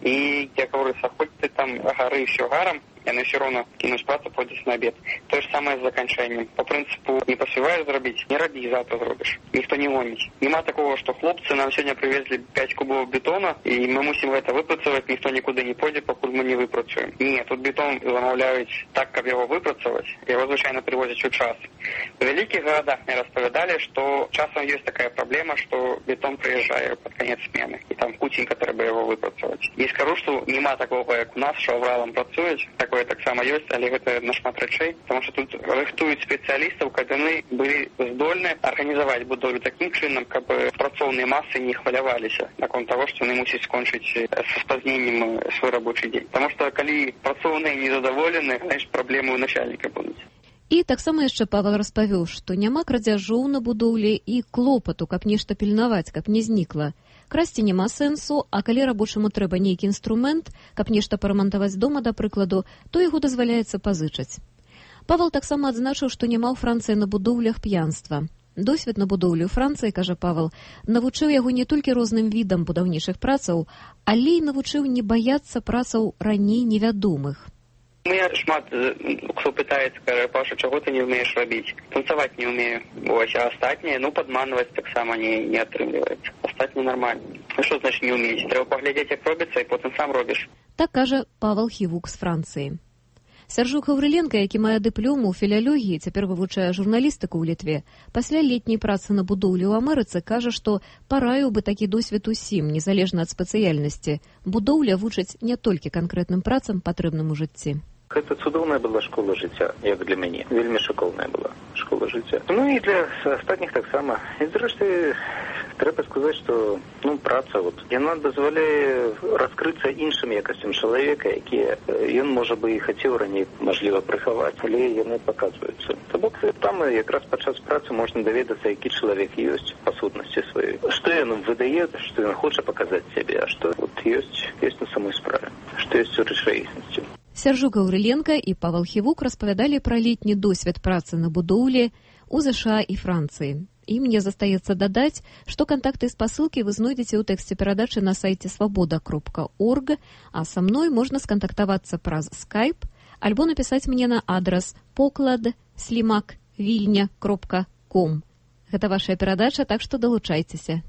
і як говорится, хоць ты там гары ўсё гарам, яны все равно кинуть працу, пойдешь на обед. То же самое с заканчиванием. По принципу, не поспеваешь зробить, не ради, и завтра зробишь. Никто не гонит. Нема такого, что хлопцы нам сегодня привезли пять кубов бетона, и мы мусим это выпрацовать, никто никуда не пойдет, пока мы не выпрацуем. Нет, тут бетон замовляют так, как его выпрацовать, его, звичайно, привозят у час. В великих городах мне рассказали, что часом есть такая проблема, что бетон приезжает под конец смены, и там кученька треба его выпрацовать. И скажу, что нема такого, как у нас, что авралом працують, такое так само есть, але это нашмат речей, потому что тут рыхтуют специалистов, каб яны были здольны организовать будовлю таким чином, каб працоўныя массы не хваляваліся наконт того, что яны мусяць скончыць со спазнением свой рабочий день. Потому что калі працоўныя незадаволены, значит, проблемы у начальника будут. І таксама яшчэ Павел распавёў, што няма крадзяжоў на будоўлі і клопату, каб нешта пільнаваць, каб не знікла. Красці няма сэнсу, а калі рабочаму трэба нейкі інструмент, каб нешта парамантаваць дома, да прыкладу, то яго дазваляецца пазычаць. Павел таксама адзначыў, што няма ў Францыі на будоўлях п'янства. Досвед на будоўлі ў Францыі, кажа Павел, навучыў яго не толькі розным відам будаўнічых працаў, але і навучыў не баяцца працаў раней невядомых. Мне шмат хто пытаецца, кажа, Паша, чаго ты не ўмееш рабіць? Танцаваць не ўмею. Вось, а астатняе, ну, падманваць таксама не, не атрымліваецца. Астатняе нармальна. Ну, што значит не ўмееш? Трэба паглядзець, як робіцца, і потым сам робіш. Так кажа Павел Хівук з Францыі. Сяржук Гаўрыленка, які мае дыплом у філялогіі, цяпер вывучае журналістыку ў Літве, пасля летняй працы на будоўлі ў Амерыцы, кажа, што параіў бы такі досвед усім, незалежна ад спецыяльнасці. Будоўля вучыць не толькі канкрэтным працам, патрэбным у жыцці. Гэта цудоўная была школа жыцця, як для мяне. Вельмі шыкоўная была школа жыцця. Ну і для астатніх таксама. І зрэшты, трэба сказаць, што ну, праца, вот, яна дазваляе раскрыцца іншым якасцям чалавека, якія ён, можа бы, і хацеў раней, мажліва, прыхаваць, але яны паказваюцца. То бок, там якраз падчас працы можна даведацца, які чалавек ёсць па сутнасці сваёй. Што ён выдае, што ён хоча паказаць сябе, а што вот, ёсць, ёсць на самой справе, што ёсць у рэчаіснасці. Сяржук Гаўрыленка і Павел Хівук распавядалі пра летні досвед працы на будоўлі ў ЗША і Францыі. І мне застаецца дадаць, што кантакты з пасылкі вы знойдзеце ў тэксце перадачы на сайце свабода кропка орг, а са мной можна скантактавацца праз скайп альбо напісаць мне на адрас поклад слімак вільня кропка ком. Гэта вашая перадача, так што далучайцеся.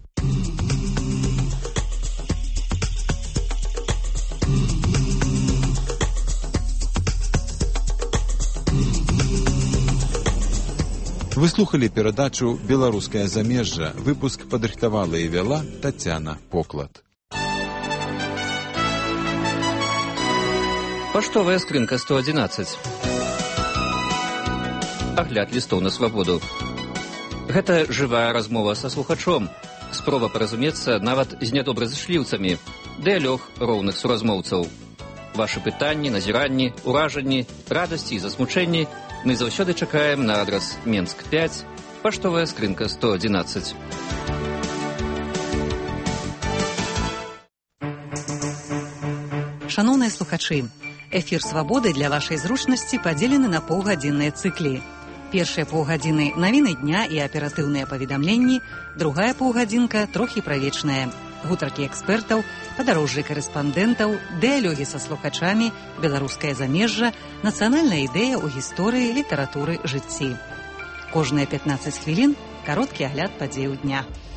Вы слухали перадачу «Беларускае замежжа». Выпуск падрыхтавала і вяла Тацяна Поклад. Паштовая скрынка сто адзінаццаць. Агляд лістоў на свабоду. Гэта жывая размова са слухачом. Спроба паразумецца нават з нядобразышліўцамі. Дыялог роўных суразмоўцаў. Вашы пытанні, назіранні, уражанні, радасці і засмучэнні мы заўсёды чакаем на адрас Менск пяць, паштовая скрынка сто адзінаццаць. Шаноўныя слухачы, эфір «Свабоды» для вашай зручнасці падзелены на паўгадзінныя цыклі. Першыя паўгадзіны навіны дня і аператыўныя паведамленні, другая паўгадзінка трохі правечная. Гутаркі экспертаў, падарожжы карэспандэнтаў, дыялогі са слухачамі, беларускае замежжа, нацыянальная ідэя ў гісторыі, літаратуры, жыцці. Кожныя пятнаццаць хвілін кароткі агляд падзеяў дня.